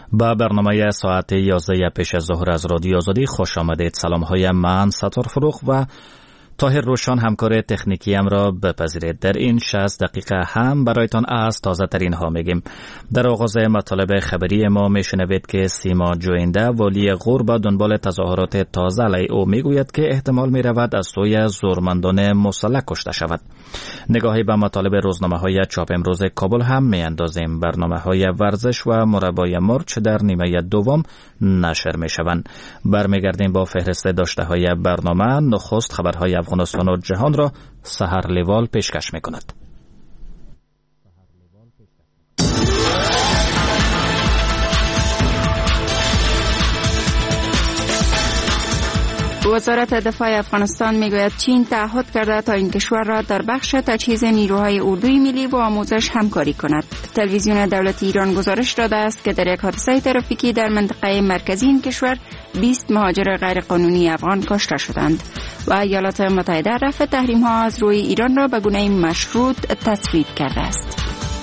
با برنامه ساعت 11 پیش از ظهر از رادیو آزادی خوش آمدید. سلام های من ستار فروغ و طاهر روشن همکار تکنیکی ام را بپذیرید. در این 60 دقیقه هم برایتان از تازه ترین ها میگیم. در آغاز مطالب خبری ما میشنوید که سیما جوینده والی غور با دنبال تظاهرات تازه علیه او میگوید که احتمال میرود از سوی زورمندان مسلح کشته شود. نگاهی به مطالب روزنامه های چاپ امروز کابل هم میاندازیم. برنامه های ورزش و مربای مرچ در نیمه دوم نشر میشوند. برمیگردیم با فهرست داشته های برنامه. نخست خبرهای افغانستان و جهان را سحر لیوال پیشکش میکند. وزارت دفاع افغانستان میگوید چین تعهد کرده تا این کشور را در بخش تجهیز نیروهای اردوی ملی و آموزش همکاری کند. تلویزیون دولتی ایران گزارش داده است که در یک حادثه ترافیکی در منطقه مرکزی این کشور 20 مهاجر غیرقانونی افغان کشته شدند و ایالات متحده رفع تحریم ها از روی ایران را به گونه مشروط تصویب کرده است.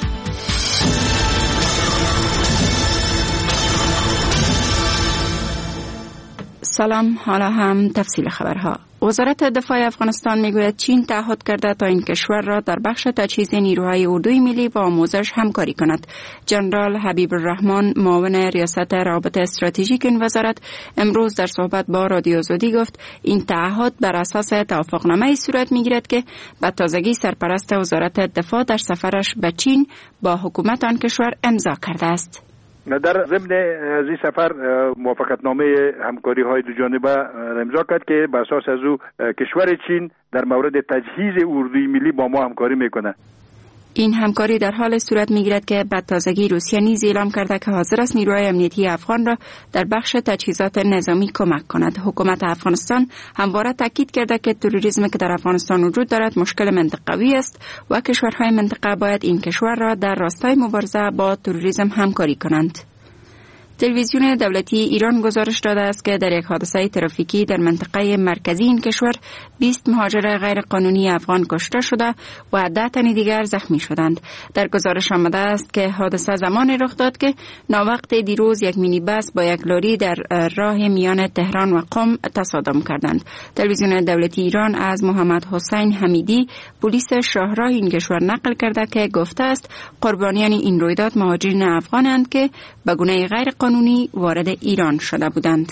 سلام، حالا هم تفصیل خبرها. وزارت دفاع افغانستان میگوید چین تعهد کرده تا این کشور را در بخش تجهیز نیروهای اردوی ملی و آموزش همکاری کند. جنرال حبیب الرحمن، معاون ریاست روابط استراتژیک این وزارت، امروز در صحبت با رادیو آزادی گفت این تعهد بر اساس توافقنامه‌ای صورت میگیرد که به تازگی سرپرست وزارت دفاع در سفرش به چین با حکومت آن کشور امضا کرده است. در ضمن از این سفر موافقتنامه همکاری های دو جانبه امضا کرد که بر اساس از او کشور چین در مورد تجهیز اردوی ملی با ما همکاری میکنه. این همکاری در حال صورت میگیرد که بعد تازگی روسیه نیز اعلام کرده که حاضر است نیروهای امنیتی افغان را در بخش تجهیزات نظامی کمک کند. حکومت افغانستان همواره تاکید کرده که تروریسم که در افغانستان وجود دارد مشکل منطقوی است و کشورهای منطقه باید این کشور را در راستای مبارزه با تروریسم همکاری کنند. تلویزیون دولتی ایران گزارش داده است که در یک حادثه ترافیکی در منطقه مرکزی این کشور 20 مهاجر غیر قانونی افغان کشته شده و 10 تن دیگر زخمی شدند. در گزارش آمده است که حادثه زمانی رخ داد که ناوقت دیروز یک مینی بس با یک لاری در راه میان تهران و قم تصادم کردند. تلویزیون دولتی ایران از محمد حسین حمیدی، پلیس شاهراه این کشور نقل کرده که گفته است قربانیان این رویداد مهاجرین افغانند که به گونه غیر قانونی وارد ایران شده بودند.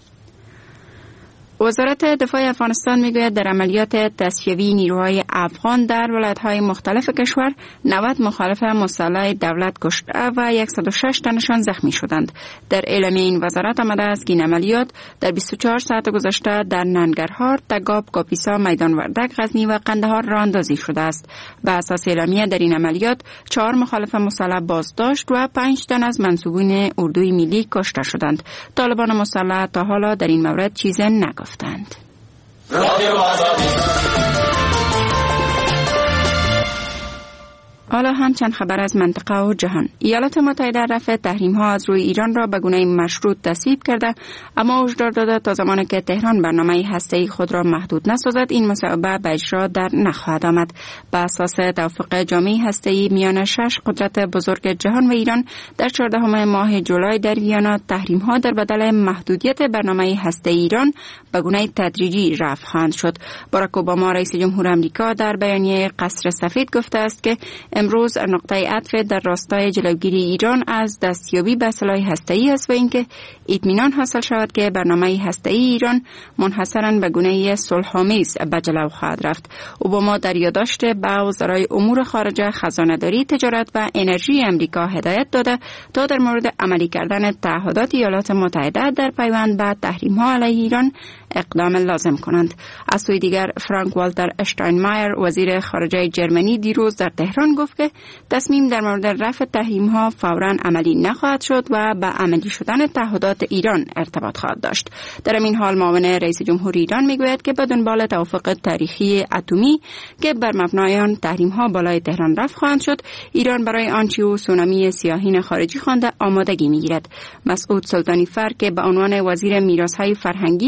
وزارت دفاع افغانستان میگوید در عملیات تصفیه‌ای نیروهای افغان در ولایت‌های مختلف کشور 90 مخالف مسلح دولت کشته و 106 تنشان زخمی شدند. در اعلامیه این وزارت آمده است که این عملیات در 24 ساعت گذشته در ننگرهار، تگاب، کاپیسا، میدان وردک، غزنی و قندهار راه اندازی شده است. به اساس اعلامیه در این عملیات 4 مخالف مسلح بازداشت و 5 تن از منسوبین اردوی ملی کشته شدند. طالبان مسلح تا حالا در این مورد چیزی نگفتند. حالا هم چند خبر از منطقه و جهان. ایالات متحده رفع تحریم ها از روی ایران را به گونه مشروط تصویب کرده، اما هشدار داده تا زمانی که تهران برنامه هسته‌ای خود را محدود نسازد این مصوبه به اجرا در نخواهد آمد. به اساس توافق جامعه هسته‌ای میان 6 قدرت بزرگ جهان و ایران در 14 ماه جولای در ویانا تحریم ها در بدل محدودیت برنامه هسته‌ای ایران به گونه تدریجی رفع خواهند شد. باراک اوباما رئیس جمهور آمریکا در بیانیه قصر سفید گفته است که امروز نقطه عطف در راستای جلوگیری ایران از دستیابی به سلاح هسته‌ای است و اینکه اطمینان حاصل شود که برنامه هسته‌ای ایران منحصراً به گونه صلح‌آمیز به جلو خواهد رفت. اوباما در یادداشت به وزرای امور خارجه، خزانه‌داری، تجارت و انرژی آمریکا هدایت داده تا در مورد عملی کردن تعهدات ایالات متحده در پیوند به تحریم‌ها علیه ایران اقدام لازم کنند. از سوی دیگر فرانک والتر اشتاینمایر وزیر خارجه جرمنی دیروز در تهران گفت که تصمیم در مورد رفع تحریم‌ها فوراً عملی نخواهد شد و به عملی شدن تعهدات ایران ارتباط خواهد داشت. در این حال معاون رئیس جمهور ایران میگوید که به دنبال توافق تاریخی اتمی که بر مبنای آن تحریم‌ها بالای تهران رفع خواهند شد، ایران برای آنچه او سونامی سیاحین خارجی خوانده آمادگی میگیرد. مسعود سلطانی فر که به عنوان وزیر میراث‌های فرهنگی صنایع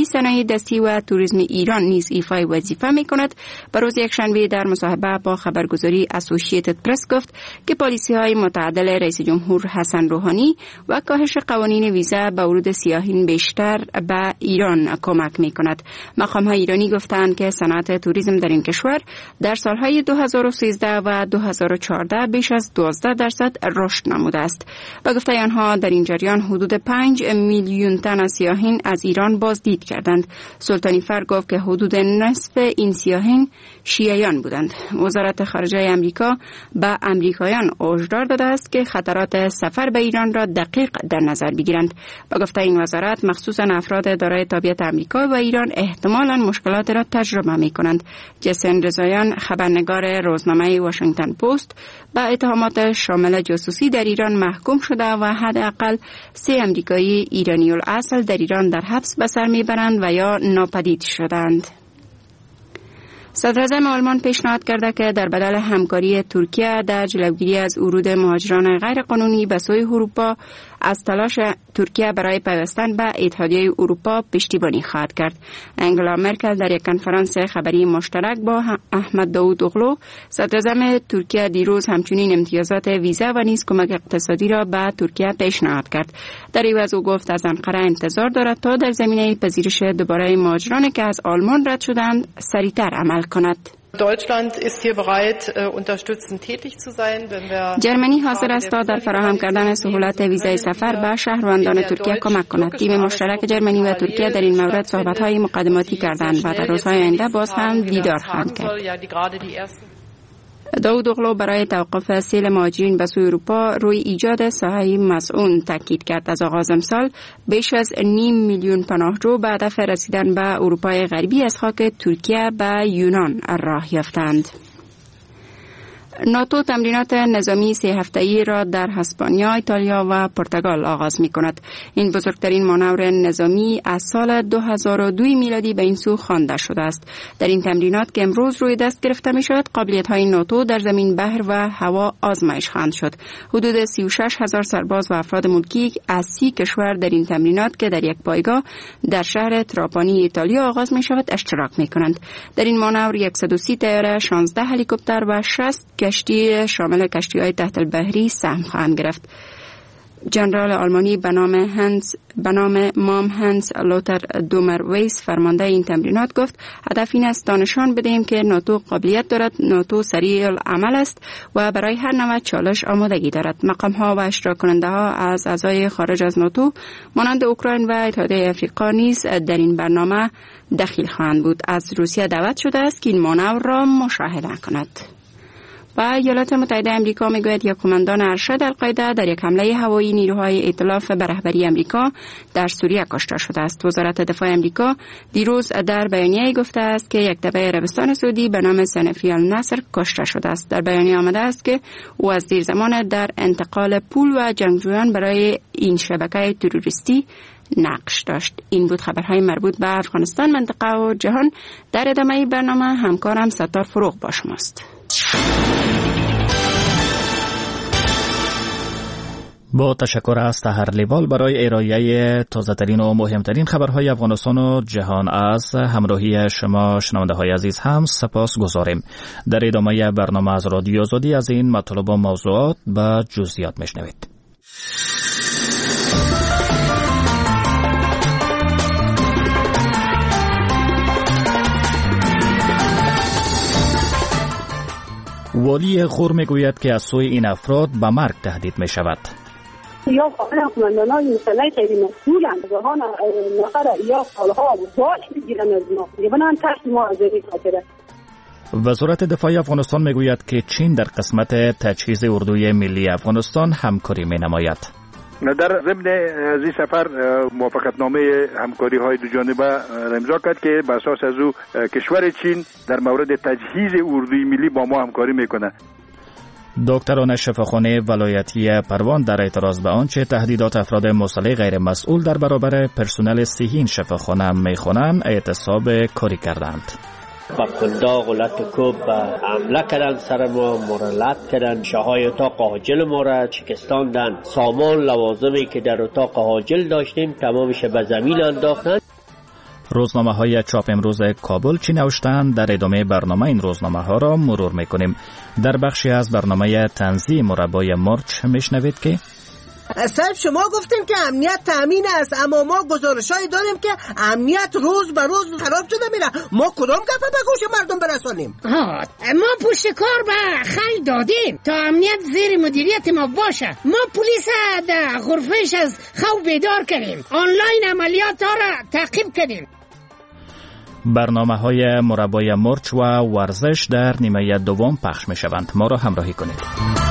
دستی و توریسم ایران نیز ایفای وظیفه می‌کند، به روز یکشنبه در مصاحبه با خبرگزاری اسوسییتد پرس گفت که پالیسی‌های متعادل رئیس جمهور حسن روحانی و کاهش قوانین ویزا به ورود سیاحین بیشتر به ایران کمک می‌کند. مقام‌های ایرانی گفتند که صنعت توریسم در این کشور در سالهای 2013 و 2014 بیش از 12% رشد نموده است. به گفته آنها در این جریان حدود 5 میلیون تن از سیاحین از ایران بازدید کردند. سلطانی فر گفت که حدود نصف این سیاحین شیعیان بودند. وزارت خارجه آمریکا به آمریکایان هشدار داده است که خطرات سفر به ایران را دقیق در نظر بگیرند. به گفته این وزارت مخصوصاً افراد دارای تابعیت آمریکا و ایران احتمالاً مشکلات را تجربه می‌کنند. جسن رضاییان خبرنگار روزنامه واشنگتن پست با اتهامات شامل جاسوسی در ایران محکوم شده و حداقل 3 آمریکایی ایرانی الاصل در ایران در حبس به سر میبرند و یا ناپدید شدند. صدراعظم آلمان پیشنهاد کرده که در بدل همکاری ترکیه در جلوگیری از ورود مهاجران غیر قانونی به سوی اروپا از تلاش ترکیه برای پیوستن به اتحادیه اروپا پشتیبانی خواهد کرد. انگلا مرکل در یک کنفرانس خبری مشترک با احمد داوودوغلو صدراعظم ترکیه دیروز همچنین امتیازات ویزا و نیز کمک اقتصادی را به ترکیه پیشنهاد کرد. در عوض او گفت از انقره انتظار دارد تا در زمینه پذیرش دوباره مهاجرانی که از آلمان رد شدند سریعتر عمل کند. Deutschland ist hier bereit, unterstützend tätig zu sein, wenn wir جرمنی حاضر است تا در فراهم کردن سهولت ویزای سفر به شهروندان ترکیه کمک کند. تیم مشترک جرمنی و ترکیه در این مورد صحبت‌های مقدماتی کردند و در روزهای آینده باز هم دیدار خواهند کرد. داوودوغلو برای توقف سیل مهاجرین به سوی اروپا روی ایجاد ساحه مسئول تاکید کرد. از آغاز امسال بیش از 5 میلیون پناهجو به هدف رسیدن به اروپای غربی از خاک ترکیه به یونان راه یافتند. ناتو تمرینات نظامی 3 هفته‌ای را در اسپانیا، ایتالیا و پرتغال آغاز می‌کند. این بزرگترین مانور نظامی از سال 2002 میلادی به این سو خوانده شده است. در این تمرینات که امروز روی دست گرفته می‌شود، قابلیت‌های ناتو در زمین، بحر و هوا آزمایش خواهند شد. حدود 36,000 سرباز و افراد ملکی از 30 کشور در این تمرینات که در یک پایگاه در شهر تراپانی ایتالیا آغاز می‌شود اشتراک می‌کنند. در این مانور 130 طیاره، 16 هلیکوپتر و 60 کشتی شامل کشتی‌های تحت البحری سهم خواهند گرفت. جنرال آلمانی به نام مام هنس لوتر دومرویس فرمانده این تمرینات گفت هدف این است تا نشان بدهیم که ناتو قابلیت دارد، ناتو سریع العمل است و برای هر نوع چالش آمادگی دارد. مقام‌ها و اشتراک کننده‌ها از اعضای خارج از ناتو مانند اوکراین و اتحادیه آفریقا نیز در این برنامه دخیل خواهند بود. از روسیه دعوت شده است که این مانور را مشاهده کند. و ایالات متحده آمریکا میگوید یک کماندان ارشد القاعده در یک حمله هوایی نیروهای ائتلاف به رهبری آمریکا در سوریه کشته شده است. وزارت دفاع آمریکا دیروز در بیانیه گفته است که یک تبع عربستان سعودی به نام سنفی النصر کشته شده است. در بیانیه آمده است که او از دیر زمان در انتقال پول و جنگجویان برای این شبکه تروریستی نقش داشت. این بود خبرهای مربوط به افغانستان، منطقه و جهان. در ادامه برنامه همکارم ستار فروغ با شماست. با تشکر از طاهر لیوال برای ارائه تازه‌ترین و مهمترین خبرهای افغانستان و جهان. از همراهی شما شنونده‌های عزیز هم سپاس گذاریم. در ادامه برنامه از رادیو آزادی از این مطالب و موضوعات به جزئیات میشنوید. والی غور میگوید که از سوی این افراد به مرگ تهدید می شود. یا قماندانان مسلح غیر مسئولند جهان نفر یا سالها باج میگیرن از ما بنان تحت معذری خاطره. وزارت دفاع افغانستان میگوید که چین در قسمت تجهیز اردوی ملی افغانستان همکاری می نماید. در ضمن از این سفر موافقتنامه همکاری های دو جانبه امضا کرد که بر اساس از او کشور چین در مورد تجهیز اردوی ملی با ما همکاری میکنه. دکتران شفاخانه ولایتی پروان در اعتراض به آنچه تهدیدات افراد مسلح غیر مسئول در برابر پرسنل صحی شفاخانه میخوانند اعتصاب کاری کردند. با کنداغ و لطکوب حمله کردن سر ما مرلت کردن، شاهای اتاق حاجل ما را شکستاندن، سامان لوازمی که در اتاق حاجل داشتیم تمامش به زمین انداختن. روزنامه های چاپ امروز کابل چی نوشتند؟ در ادامه برنامه این روزنامه ها را مرور میکنیم. در بخشی از برنامه طنزی مربای مرچ میشنوید که صاحب شما گفتیم که امنیت تامین است، اما ما گزارشایی داریم که امنیت روز به روز خراب شده میره. ما کدام گپه به گوش مردم برسانیم؟ ما پشت کار به خیل دادیم تا امنیت زیر مدیریت ما باشه. ما پلیس در غرفهش از خواب بیدار کردیم، آنلاین عملیات ها را تعقیب کردیم. برنامه های مربای مرچ و ورزش در نیمه دوم پخش می شوند. ما را همراهی کنید.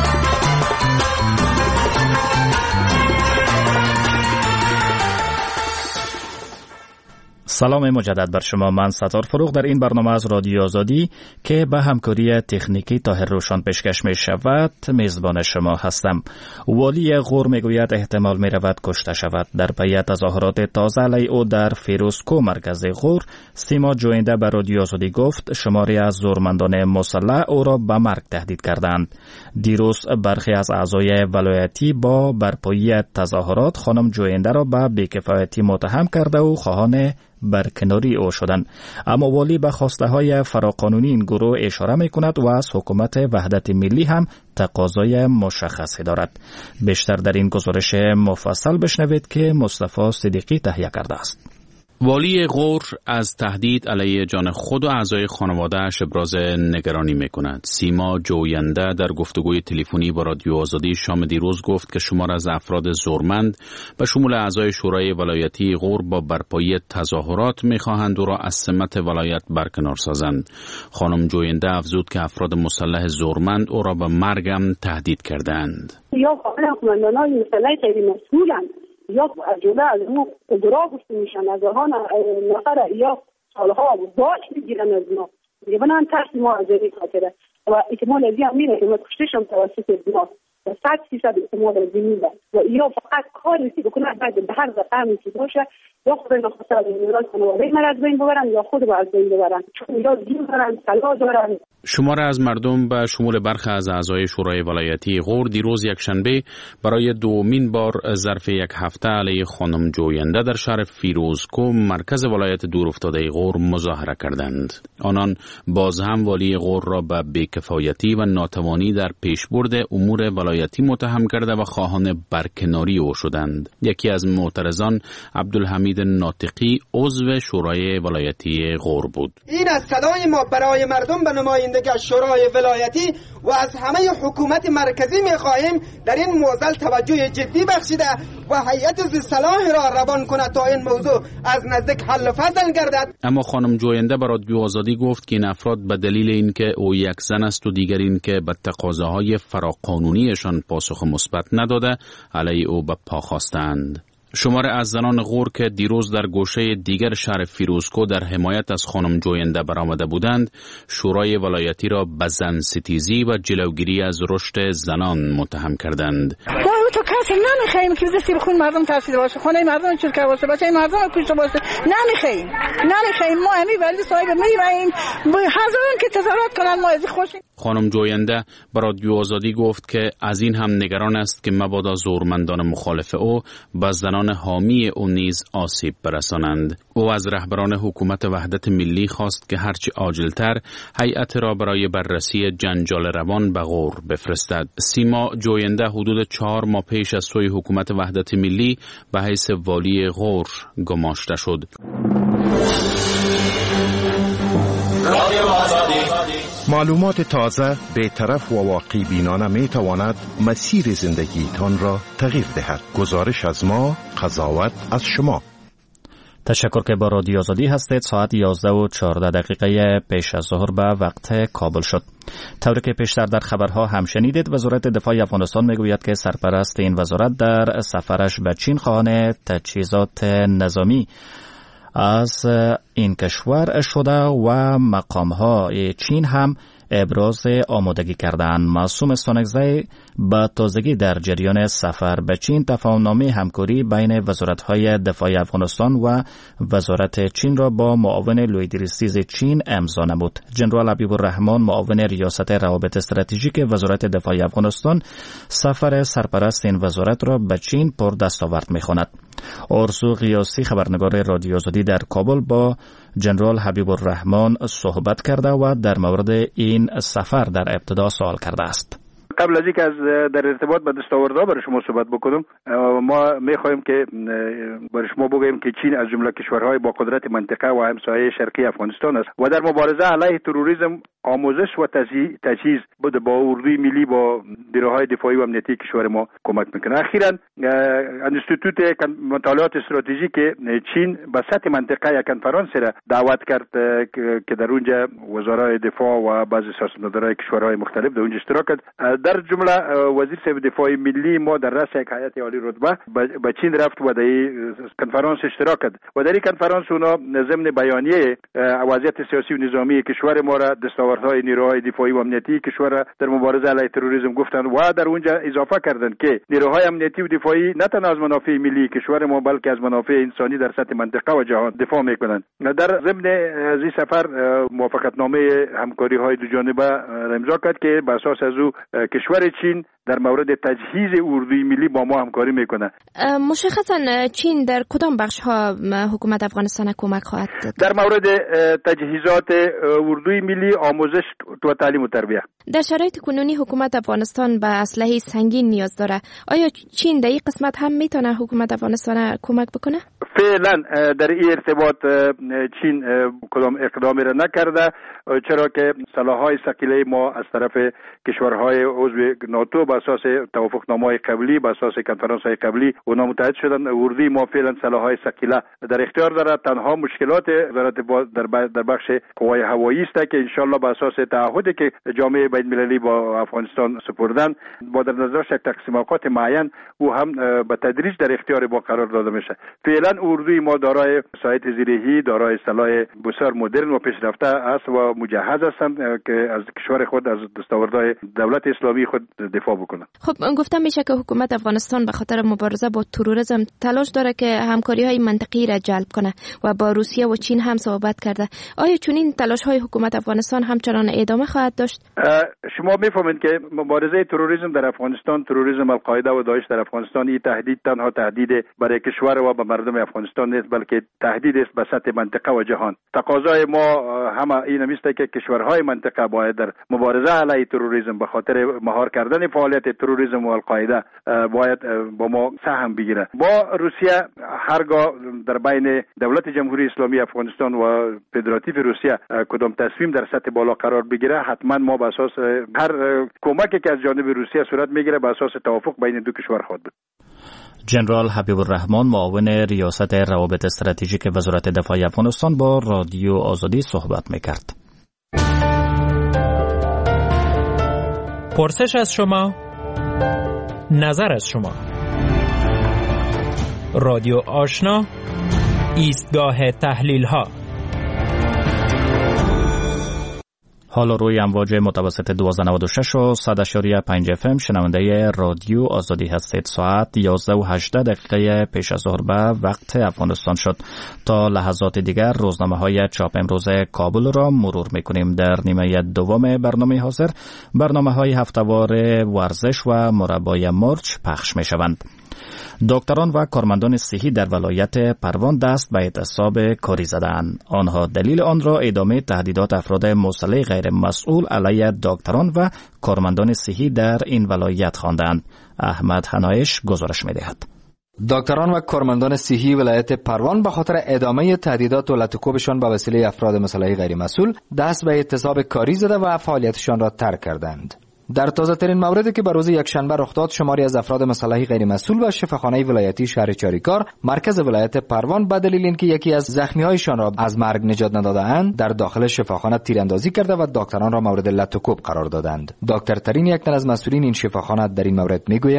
سلام مجدد بر شما. من ستار فروغ در این برنامه از رادیو آزادی که به همکاری تکنیکی طاهر روشان پیشکش می شود میزبان شما هستم. والی غور می گوید احتمال می رود کشته شود. در پی تظاهرات تازه علیه او در فیروزکو مرکز غور، سیما جوینده به رادیو آزادی گفت شماری از زورمندان مسلح او را به مرگ تهدید کردند. دیروز برخی از اعضای ولایتی با برپایی تظاهرات خانم جوینده را به بی‌کفایتی متهم کرده و خواهان برکناری او شدند. اما والی به خواسته های فراقانونی این گروه اشاره می کند و از حکومت وحدت ملی هم تقاضای مشخصی دارد. بیشتر در این گزارش مفصل بشنوید که مصطفی صدیقی تهیه کرده است. والی غور از تهدید علیه جان خود و اعضای خانواده‌اش ابراز نگرانی می‌کند. سیما جوینده در گفتگوی تلفنی با رادیو آزادی شام دیروز گفت که شمار از افراد زورمند به شمول اعضای شورای ولایتی غور با برپایی تظاهرات می‌خواهند او را از سمت ولایت برکنار سازند. خانم جوینده افزود که افراد مسلح زورمند او را به مرگ هم تهدید کردند. یا قماندانان مسلح غیر مسئولند یا از جمله از اون اجرا گفته میشن، از آنها نفر یا سالها باج میگیرن از ما دیگه بنان تحت ما از این خاطره و احتمال ازی هم میره که ما کشتشم توسط ما و 100% احتمال ازی میره و یا فقط کاری که بکنه باید به هر زقامی که باشه یا خود نخواسته از میراث خانواده من از بین ببرن یا خود از بین ببرن، چون یا دین دارن سلا دارن. شمار از مردم به شمول برخی از اعضای شورای ولایتی غور دیروز یکشنبه برای دومین بار ظرف یک هفته علیه خانم جوینده در شهر فیروزکو مرکز ولایت دورافتاده غور مظاهره کردند. آنان باز هم والی غور را به بی‌کفایتی و ناتوانی در پیشبرد امور ولایتی متهم کرده و خواهان برکناری او شدند. یکی از معترضان عبدالحمید ناطقی عضو شورای ولایتی غور بود. این از صدای ما برای مردم به نمایندگی شورای ولایتی و از همه حکومت مرکزی می‌خواهیم در این موضوع توجه جدی بخشیده و هیئت ذی‌صلاح را روان کند تا این موضوع از نزدیک حل و فصل گردد. اما خانم جوینده به رادیو آزادی گفت که این افراد به دلیل اینکه او یک زن است و دیگر اینکه به تقاضاهای فراقانونیشان پاسخ مثبت نداده علیه او به پا خواستند. شمار از زنان غور که دیروز در گوشه دیگر شهر فیروزکو در حمایت از خانم جوینده برآمده بودند، شورای ولایتی را به زن ستیزی و جلوگیری از رشد زنان متهم کردند. ما تو کسی نمیخوایم که دستی به خون مردم ترسیده باشه، خونه مردم چیز کرده باشه، بچه مردم کشته باشه. نمیخوایم ما همین ولی صاحب میریم هزاران که تظاهرات کنن ما از خوشیم. خانم جوینده به رادیو آزادی گفت که از این هم نگران است که مبادا زورمندان مخالف او به زنان حامی او نیز آسیب برسانند. او از رهبران حکومت وحدت ملی خواست که هرچی عاجلتر هیئت را برای بررسی جنجال روان به غور بفرستد. سیما جوینده حدود 4 ماه پیش از سوی حکومت وحدت ملی به حیث والی غور گماشته شد. معلومات تازه، بی‌طرف و واقعی بینانه می تواند مسیر زندگیتان را تغییر دهد. گزارش از ما، قضاوت از شما. تشکر که با رادیو آزادی هستید. ساعت 11:14 پیش از ظهر به وقت کابل شد. طوری که پیشتر در خبرها هم شنیدید، وزارت دفاع افغانستان میگوید که سرپرست این وزارت در سفرش به چین خواهان تجهیزات نظامی از این کشور شده و مقام‌های چین هم ابراز آمادگی کردند. معصوم استانکزی به تازگی در جریان سفر به چین تفاهم‌نامه همکاری بین وزارت‌های دفاع افغانستان و وزارت چین را با معاون لویدریستیز چین امضا نمود. جنرال حبیب الرحمن معاون ریاست روابط استراتژیک وزارت دفاع افغانستان سفر سرپرست این وزارت را به چین پر دستاورد می‌خواند. آرزو قیاسی خبرنگار رادیو آزادی در کابل با جنرال حبیب الرحمن صحبت کرده و در مورد این سفر در ابتدا سوال کرده است. قبل از اینکه در ارتباط با دستاوردها برای شما صحبت بکنم، ما می‌خواهیم که برای شما بگوییم که چین از جمله کشورهای با قدرت منطقه و همسایه شرقی افغانستان است و در مبارزه علیه تروریسم آموزش و تجهیز بوده با اردوی ملی با نیروهای دفاعی و امنیتی کشور ما کمک میکنه. اخیراً انستیتوت مطالعات استراتژیک چین به سطح منطقه یک کنفرانس را دعوت کرد که در اونجا وزرای دفاع و بعضی سیاستمدارای کشورهای مختلف در اونجا اشتراک کرد. در جمله وزیر صاحب دفاع ملی ما در رأس یک هیئت عالی رتبه به چین رفت و در این کنفرانس اشتراک کرد و در این کنفرانس اونا ضمن بیانیه وضعیت سیاسی و نظامی کشور ما را دستاوردهای نیروهای دفاعی و امنیتی کشور را در مبارزه علیه تروریسم گفتند و در اونجا اضافه کردند که نیروهای امنیتی و دفاعی نه تنها از منافع ملی کشور ما بلکه از منافع انسانی در سطح منطقه و جهان دفاع میکنند. در ضمن از این سفر موافقتنامه همکاری‌های دو جانبه امضا کرد که بر اساس از او کشور چین در مورد تجهیز اردوی ملی با ما همکاری میکنه. مشخصا چین در کدام بخش ها حکومت افغانستان کمک خواهد داد؟ در مورد تجهیزات اردوی ملی، آموزش و تعلیم و تربیت. در شرایط کنونی حکومت افغانستان به اسلحه سنگین نیاز داره. آیا چین در این قسمت هم میتونه حکومت افغانستان کمک بکنه؟ فعلا در این ارتباط چین کدام اقدامی را نکرده، چرا که سلاح‌های ثقیله ما از طرف کشورهای عضو ناتو به اساس توافقنامه‌های قبلی، به اساس کنفرانس‌های قبلی اونا متحد شدن. اردوی ما فعلا سلاح‌های ثقیله در اختیار دارد. تنها مشکلات در بخش قوای هوایی است که انشالله به اساس تعهدی که جامعه بین‌المللی با افغانستان سپردن با در نظر یک تقسیم اوقات معین او هم به تدریج در اختیار ما قرار داده میشه. فعلا اردوی ما دارای سایت زیرهی، دارای سلاح بسیار مدرن و پیشرفته است و مجهز هستند که از کشور خود، از دستاوردهای دولت اسلامی خود دفاع بکنه. خب گفتم میشه که حکومت افغانستان به خاطر مبارزه با تروریسم تلاش داره که همکاری‌های منطقی را جلب کنه و با روسیه و چین هم صحبت کرده. آیا چنین تلاش‌های حکومت افغانستان همچنان ادامه خواهد داشت؟ شما میفهمید که مبارزه تروریسم در افغانستان، تروریسم القاعده و داعش در افغانستان، این تهدید تنها تهدید برای کشور و به مردم افغانستان نیست بلکه تهدید است به سطح منطقه و جهان. تقاضای ما همه این است که کشورهای منطقه باید در مبارزه علیه تروریسم به خاطر مهار کردن فعالیت تروریسم و القاعده باید با ما سهم بگیره. با روسیه هرگاه در بین دولت جمهوری اسلامی افغانستان و فدراتیو روسیه کدام تصمیم در سطح بالا قرار بگیره، حتما ما به اساس هر کمکی که از جانب روسیه صورت میگیره به اساس توافق بین دو کشور خواهد بود. جنرال حبیب الرحمن معاون ریاست روابط استراتژیک وزارت دفاع افغانستان با رادیو آزادی صحبت میکرد. پرسش از شما، نظر از شما. رادیو آشنا، ایستگاه تحلیل ها. حالا روی امواج متوسط 1296 و 100.5 FM شنونده رادیو آزادی هستید. ساعت 11:18 پیش از ظهر به وقت افغانستان شد. تا لحظات دیگر روزنامه‌های چاپ امروز کابل را مرور می‌کنیم. در نیمه دوم برنامه حاضر برنامه‌های هفته‌وار ورزش و مربای مرچ پخش می‌شوند. دکتران و کارمندان صحی در ولایت پروان دست به اعتصاب کاری زدند. آنها دلیل آن را ادامه تهدیدات افراد مسلح غیر مسئول علیه دکتران و کارمندان صحی در این ولایت خواندند. احمد حنایش گزارش می‌دهد. دکتران و کارمندان صحی ولایت پروان به خاطر ادامه تهدیدات و لطکوبشان به وسیله افراد مسلح غیر مسئول دست به اعتصاب کاری زده و فعالیتشان را ترک کردند. در تازه ترین موردی که به روز یکشنبه رخ داد، شماری از افراد مسلح غیر مسئول و شفاخانه ولایتی شهر چاریکار مرکز ولایت پروان به دلیل اینکه یکی از زخمی‌هایشان را از مرگ نجات نداده‌اند در داخل شفاخانه تیراندازی کرده و دکتران را مورد لطم‌وکوب قرار دادند. دکتر ترین یک تن از مسئولین این شفاخانه در این مورد میگوید: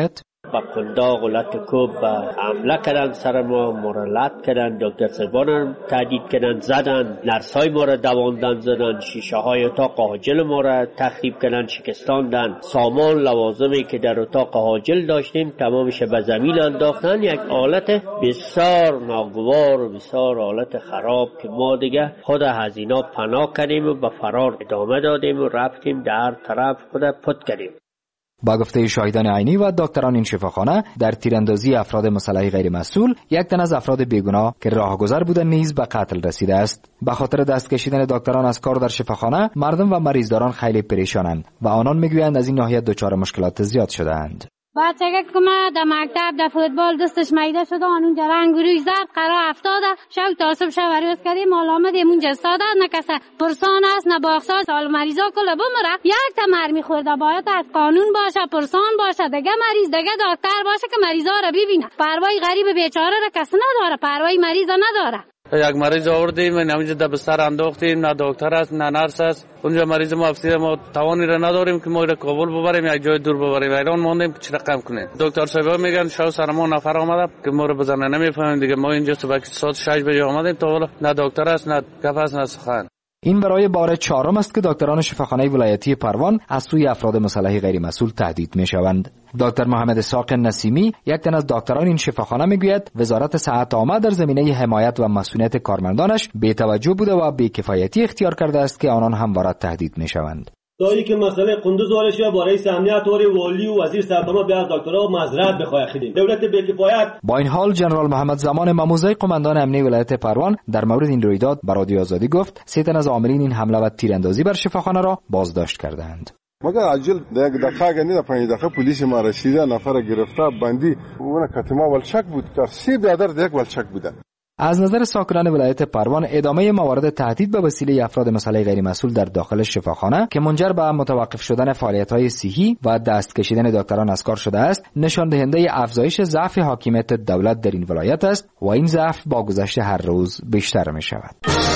با قنداق و لط کوب حمله کردن سر ما را لط کردن، دکتر سیبان هم تهدید کردن، زدن، نرسای ما را دواندن، زدن، شیشه های اتاق حاجل ما را تخریب کردن، شکستاندن، سامان لوازمی که در اتاق حاجل داشتیم تمامش به زمین انداختن. یک حالت بسیار ناگوار و بسیار حالت خراب که ما دیگه خود از اینا پناه کردیم و به فرار ادامه دادیم و رفتیم در طرف خود پت کردیم. با گفته شاهدان عینی و دکتران این شفاخانه، در تیراندازی افراد مسلح غیر مسئول یک تن از افراد بیگناه که راهگذر بودند نیز به قتل رسیده است. به خاطر دست کشیدن دکتران از کار در شفاخانه، مردم و مریضداران خیلی پریشانند و آنان میگویند از این ناحیه دچار مشکلات زیاد شده‌اند. بچه که ما در مکتب در فوتبال دستش میده شده، اونجا رنگ روی زرد قرار افتاده، شب تا صبح شوریوز کردیم، مال آمدیم اونجا استاده، نه کسی پرسان است نه باخسار، سال مریضا کلا بمره. یک تا مرمی خورده باید از قانون باشه، پرسان باشه، دیگه مریض دیگه دکتر باشه که مریضا رو ببینه. پروای غریب بیچاره را کسی نداره، پروای مریضا نداره. یک مریض آوردیم همینجا در بستر انداختیم، نه دکتر است نه نرس است. اونجا مریض ما افسیر ما توانی را نداریم که ما را کابل ببریم یک جای دور ببریم. ایران ماندیم چه رقم کنیم. دکتر صاحب میگن شاو سر ما نفر آمده که ما را بزنه، نمیفهمیم دیگه. ما اینجا صبح ساعت 6 بجه آمدیم تا حالا نه دکتر است نه گپ است نه سخن. این برای بار چهارم است که دکتران شفاخانه ولایتی پروان از سوی افراد مسلح غیر مسئول تهدید میشوند. دکتر محمد اسحاق نسیمی، یک تن از دکتران این شفاخانه، میگوید وزارت صحت عامه در زمینه حمایت و مسئولیت کارمندانش بی‌توجه بوده و بی‌کفایتی اختیار کرده است که آنان همواره تهدید میشوند. دایی که مسئله قندوز وارش با رئیس امنیت و والی و وزیر صحت به از دکترها معذرت بخواه خیدیم. دولت بی‌کفایت. با این حال جنرال محمد زمان مموزه قماندان امنیه ولایت پروان در مورد این رویداد به رادیو آزادی گفت 3 تن از عاملین این حمله و تیراندازی بر شفاخانه را بازداشت کردند. مگر عجل یک دقیقه گنی در 5 دقیقه پلیس ما رسیده، نفر گرفته بندی اون کتما ولشک بود، ترسیب دادر یک ولشک بوده. از نظر ساکنان ولایت پروان، ادامه موارد تهدید به وسیله افراد مسلح غیر مسئول در داخل شفاخانه که منجر به متوقف شدن فعالیت‌های صحی و دست کشیدن دکتران از کار شده است، نشان دهنده افزایش ضعف حاکمیت دولت در این ولایت است و این ضعف با گذشت هر روز بیشتر می‌شود.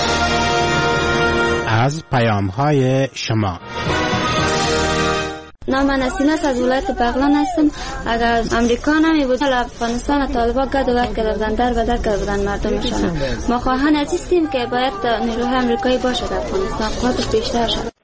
از پیام‌های شما. نام من اسیناس از ولایت بغلان هستم. اگر امریکا نمی بود افغانستان طالبان گد و ود کرده بودن، در بدر کرده بودن مردمشان. ما خواهان عزیزیم که باید نیروهای امریکایی باشه در افغانستان، قوتش بیشتر شد.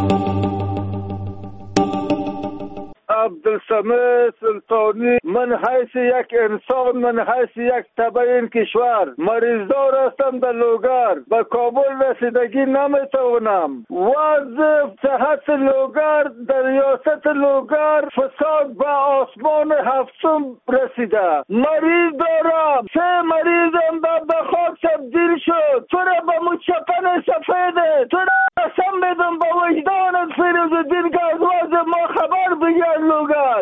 عبدالصمد سلطانی، من حیث یک انسان، من حیث یک تبع این کشور مریضدار هستم در لوگر. به کابل رسیدگی نمیتوانم. وضع صحت لوگر در ریاست لوگر فساد به آسمان 7م رسیده. مریض دارم، 3 مریضم به خاک تبدیل شد. تو را به مچپن سفیده، تو را قسم بدم به وجدانت فیروز الدین که از وضع ما خبر بگیر لوگر.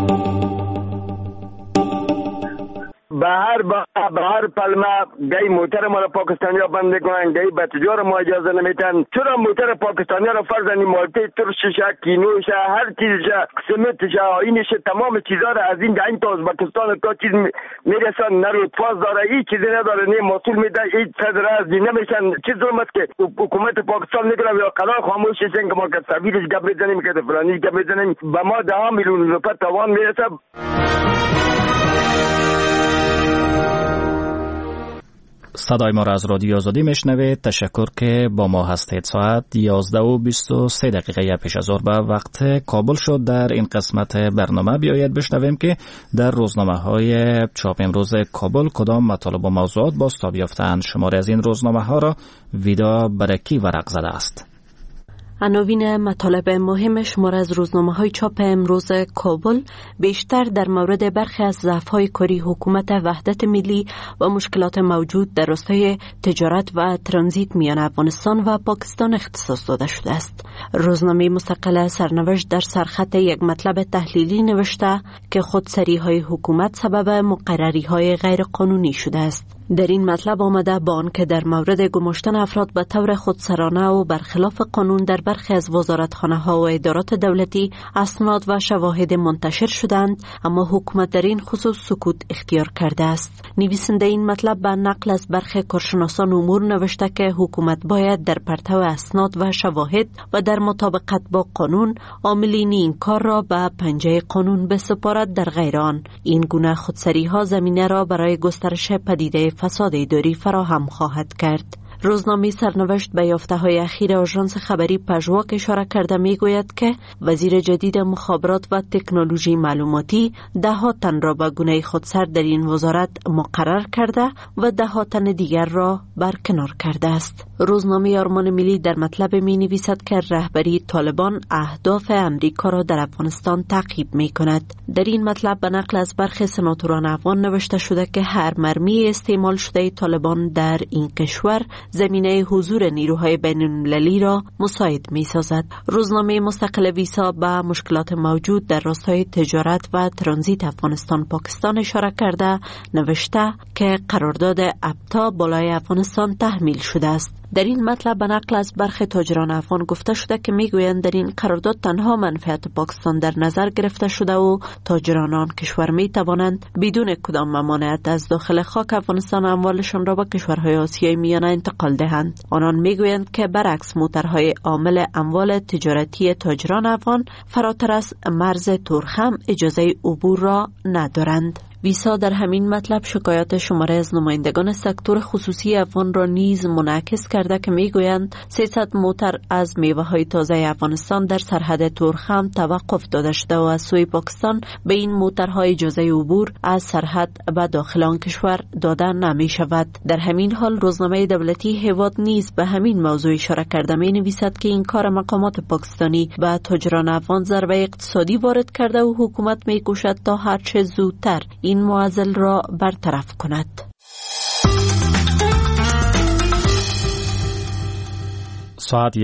به هر پلمه گای موتر ما را پاکستانی ها بند میکنن، گای بطجار ما اجازه نمیتن. چرا موتر پاکستانی ها را فرزنی مالته ترششه، کینوشه، هر چیزشه، سمتشه، آینشه، تمام چیزها را از این تا ازبکستان تا چیز میرسن. نه رودفاز داره، هیچ چیزی نداره، نه مسئول میده، هیچ صدر از نمیشن. چیز است که حکومت پاکستان میگه یا قرار خاموش شین که ما که سویرش گپ بزنیم که فلانی گپ بزنیم، به ما 10 میلیون روپیه توان میرسه. صدای ما را از رادیو آزادی میشنوید. تشکر که با ما هستید. ساعت 11:23 پیش از ظهر به وقت کابل شد. در این قسمت برنامه بیایید بشنویم که در روزنامه های چاپ امروز کابل کدام مطالب و موضوعات بازتاب یافتند. شماره از این روزنامه ها را ویدا برکی ورق زده است. عناوین مطالب مهم شمار از روزنامه‌های چاپ امروز کابل بیشتر در مورد برخی از ضعف‌های کاری حکومت وحدت ملی و مشکلات موجود در راستای تجارت و ترانزیت میان افغانستان و پاکستان اختصاص داده شده است. روزنامه مستقل سرنوشت در سرخط یک مطلب تحلیلی نوشته که خودسری‌های حکومت سبب مقرری‌های غیر قانونی شده است. در این مطلب آمده با آنکه در مورد گماشتن افراد به طور خودسرانه و برخلاف قانون در برخی از وزارتخانه‌ها و ادارات دولتی اسناد و شواهد منتشر شدند، اما حکومت در این خصوص سکوت اختیار کرده است. نویسنده این مطلب به نقل از برخی کارشناسان امور نوشته که حکومت باید در پرتو اسناد و شواهد و در مطابقت با قانون عاملین این کار را به پنجه قانون بسپارد، در غیر آن این گونه خودسری‌ها زمینه را برای گسترش پدیده فساد اداری فراهم خواهد کرد. روزنامه سرنوشت به یافته‌های اخیر آژانس خبری پژواک اشاره کرده میگوید که وزیر جدید مخابرات و تکنولوژی معلوماتی 10 تن را به گونه خودسر در این وزارت مقرر کرده و 10 تن دیگر را برکنار کرده است. روزنامه آرمان ملی در مطلب می نویسد که رهبری طالبان اهداف امریکا را در افغانستان تعقیب می کند. در این مطلب به نقل از برخی سناتوران افغان نوشته شده که هر مرمی استعمال شده طالبان در این کشور زمینه حضور نیروهای بین‌المللی را مساعد می سازد. روزنامه مستقل ویسا به مشکلات موجود در راستای تجارت و ترانزیت افغانستان پاکستان اشاره کرده نوشته که قرارداد ابتا بالای افغانستان تحمیل شده است. در این مطلب به نقل از برخی تاجران افغان گفته شده که میگویند در این قرارداد تنها منفعت پاکستان در نظر گرفته شده و تاجران آن کشور می توانند بدون کدام ممانعت از داخل خاک افغانستان اموالشان را به کشورهای آسیای میانه انتقال دهند. آنان میگویند که برعکس موترهای عامل اموال تجارتی تاجران افغان فراتر از مرز تورخم اجازه عبور را ندارند. ویسا در همین مطلب شکایات شماره از نمایندگان سکتور خصوصی افغان را نیز منعکس کرده که میگویند 300 موتر از میوه‌های تازه افغانستان در سرحد تورخم توقف داده شده و از سوی پاکستان به این موترها اجازه عبور از سرحد به داخل آن کشور داده نمی شود. در همین حال روزنامه دولتی هیواد نیز به همین موضوع اشاره کرده می نویسد که این کار مقامات پاکستانی به تاجران افغان ضربه اقتصادی وارد کرده و حکومت می کوشد تا هرچه زودتر این معضل را برطرف کند. ساعت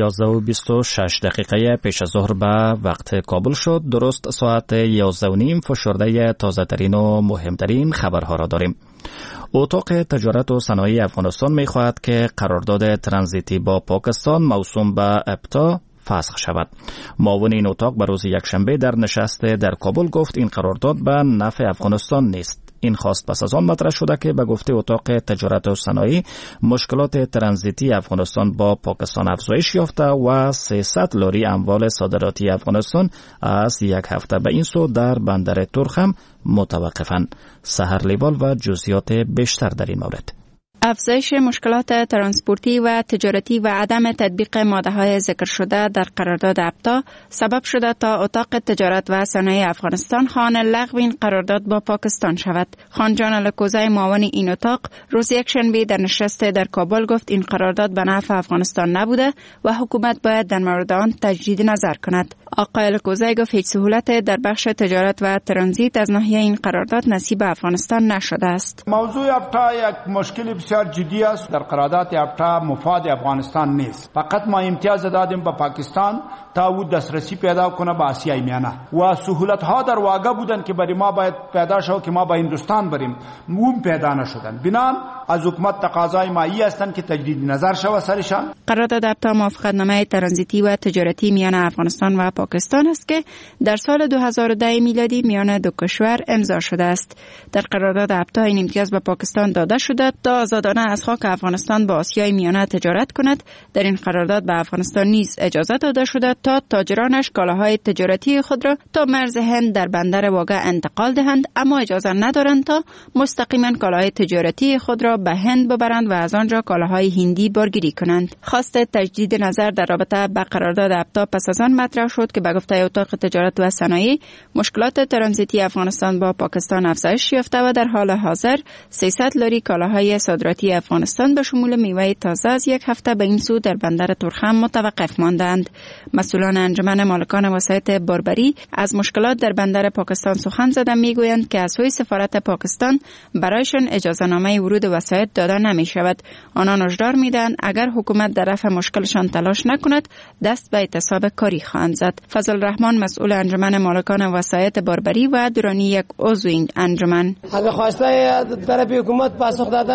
11:26 پیش از ظهر به وقت کابل شد. درست ساعت 11:30 فشرده تازه ترین و مهمترین خبرها را داریم. اتاق تجارت و صنایع افغانستان می خواهد که قرارداد ترانزیتی با پاکستان موسوم به ابتا فسخ شود. معاون این اتاق به روز یکشنبه در نشست در کابل گفت این قرارداد به نفع افغانستان نیست. این خواست پس از آن مطرح شده که به گفته اتاق تجارت و صنایع مشکلات ترانزیتی افغانستان با پاکستان افزایش یافته و 300 لاری اموال صادراتی افغانستان از یک هفته به این سو در بندر تورخم متوقفند. سحر لیبال و جزئیات بیشتر در این مورد. افزایش مشکلات ترانسپورتی و تجارتی و عدم تطبیق ماده‌های ذکر شده در قرارداد ابتا سبب شده تا اتاق تجارت و صنایع افغانستان خواهان لغو این قرارداد با پاکستان شود. خان جان الکوزی معاون این اتاق روز یکشنبه در نشست در کابل گفت این قرارداد به نفع افغانستان نبوده و حکومت باید در مورد آن تجدید نظر کند. آقای الکوزی گفت هیچ سهولت در بخش تجارت و ترانزیت از ناحیه این قرارداد نصیب افغانستان نشده است. موضوع ابتا یک مشکل بسیار جدی است. در قرارداد ابتا مفاد افغانستان نیست. فقط ما امتیاز دادیم به پاکستان تا او دسترسی پیدا کنه به آسیای میانه و سهولت ها در واقع بودن که برای ما باید پیدا شود که ما به هندوستان بریم، اون پیدا نشدن. بنان از حکومت تقاضای مایی هستند که تجدید نظر شود سرشان. قرارداد ابتا موافقتنامه ترانزیتی و تجارتی میان افغانستان و پاکستان است که در سال 2010 میلادی میان دو کشور امضا شده است. در قرارداد ابتا این امتیاز به پاکستان داده شده تا آزادانه از خاک افغانستان با آسیای میانه تجارت کند. در این قرارداد به افغانستان نیز اجازه داده شده تا تاجرانش کالاهای تجارتی خود را تا مرز هند در بندر واگه انتقال دهند، اما اجازه ندارند تا مستقیما کالاهای تجارتی خود را به هند ببرند و از آنجا کالاهای هندی بارگیری کنند. خواست تجدید نظر در رابطه با قرارداد ابتا پس از آن مطرح شد که به گفته اتاق تجارت و صنایع مشکلات ترانزیتی افغانستان با پاکستان افزایش یافته و در حال حاضر 300 لاری کالاهای صادراتی افغانستان به شمول میوه تازه از یک هفته به این سو در بندر تورخم متوقف ماندند. مسئولان انجمن مالکان وسایط باربری از مشکلات در بندر پاکستان سخن زدند. میگویند که از سوی سفارت پاکستان برایشان اجازه نامه ورود وسایط داده نمی شود. آنان هشدار میدن اگر حکومت در رفع مشکلشان تلاش نکند دست به اعتصاب کاری خواهند زد. فضل الرحمن مسئول انجمن مالکان وسایط باربری و درانی یک عضو این انجمن: اگر خواسته طرف حکومت پاسخ داده نشد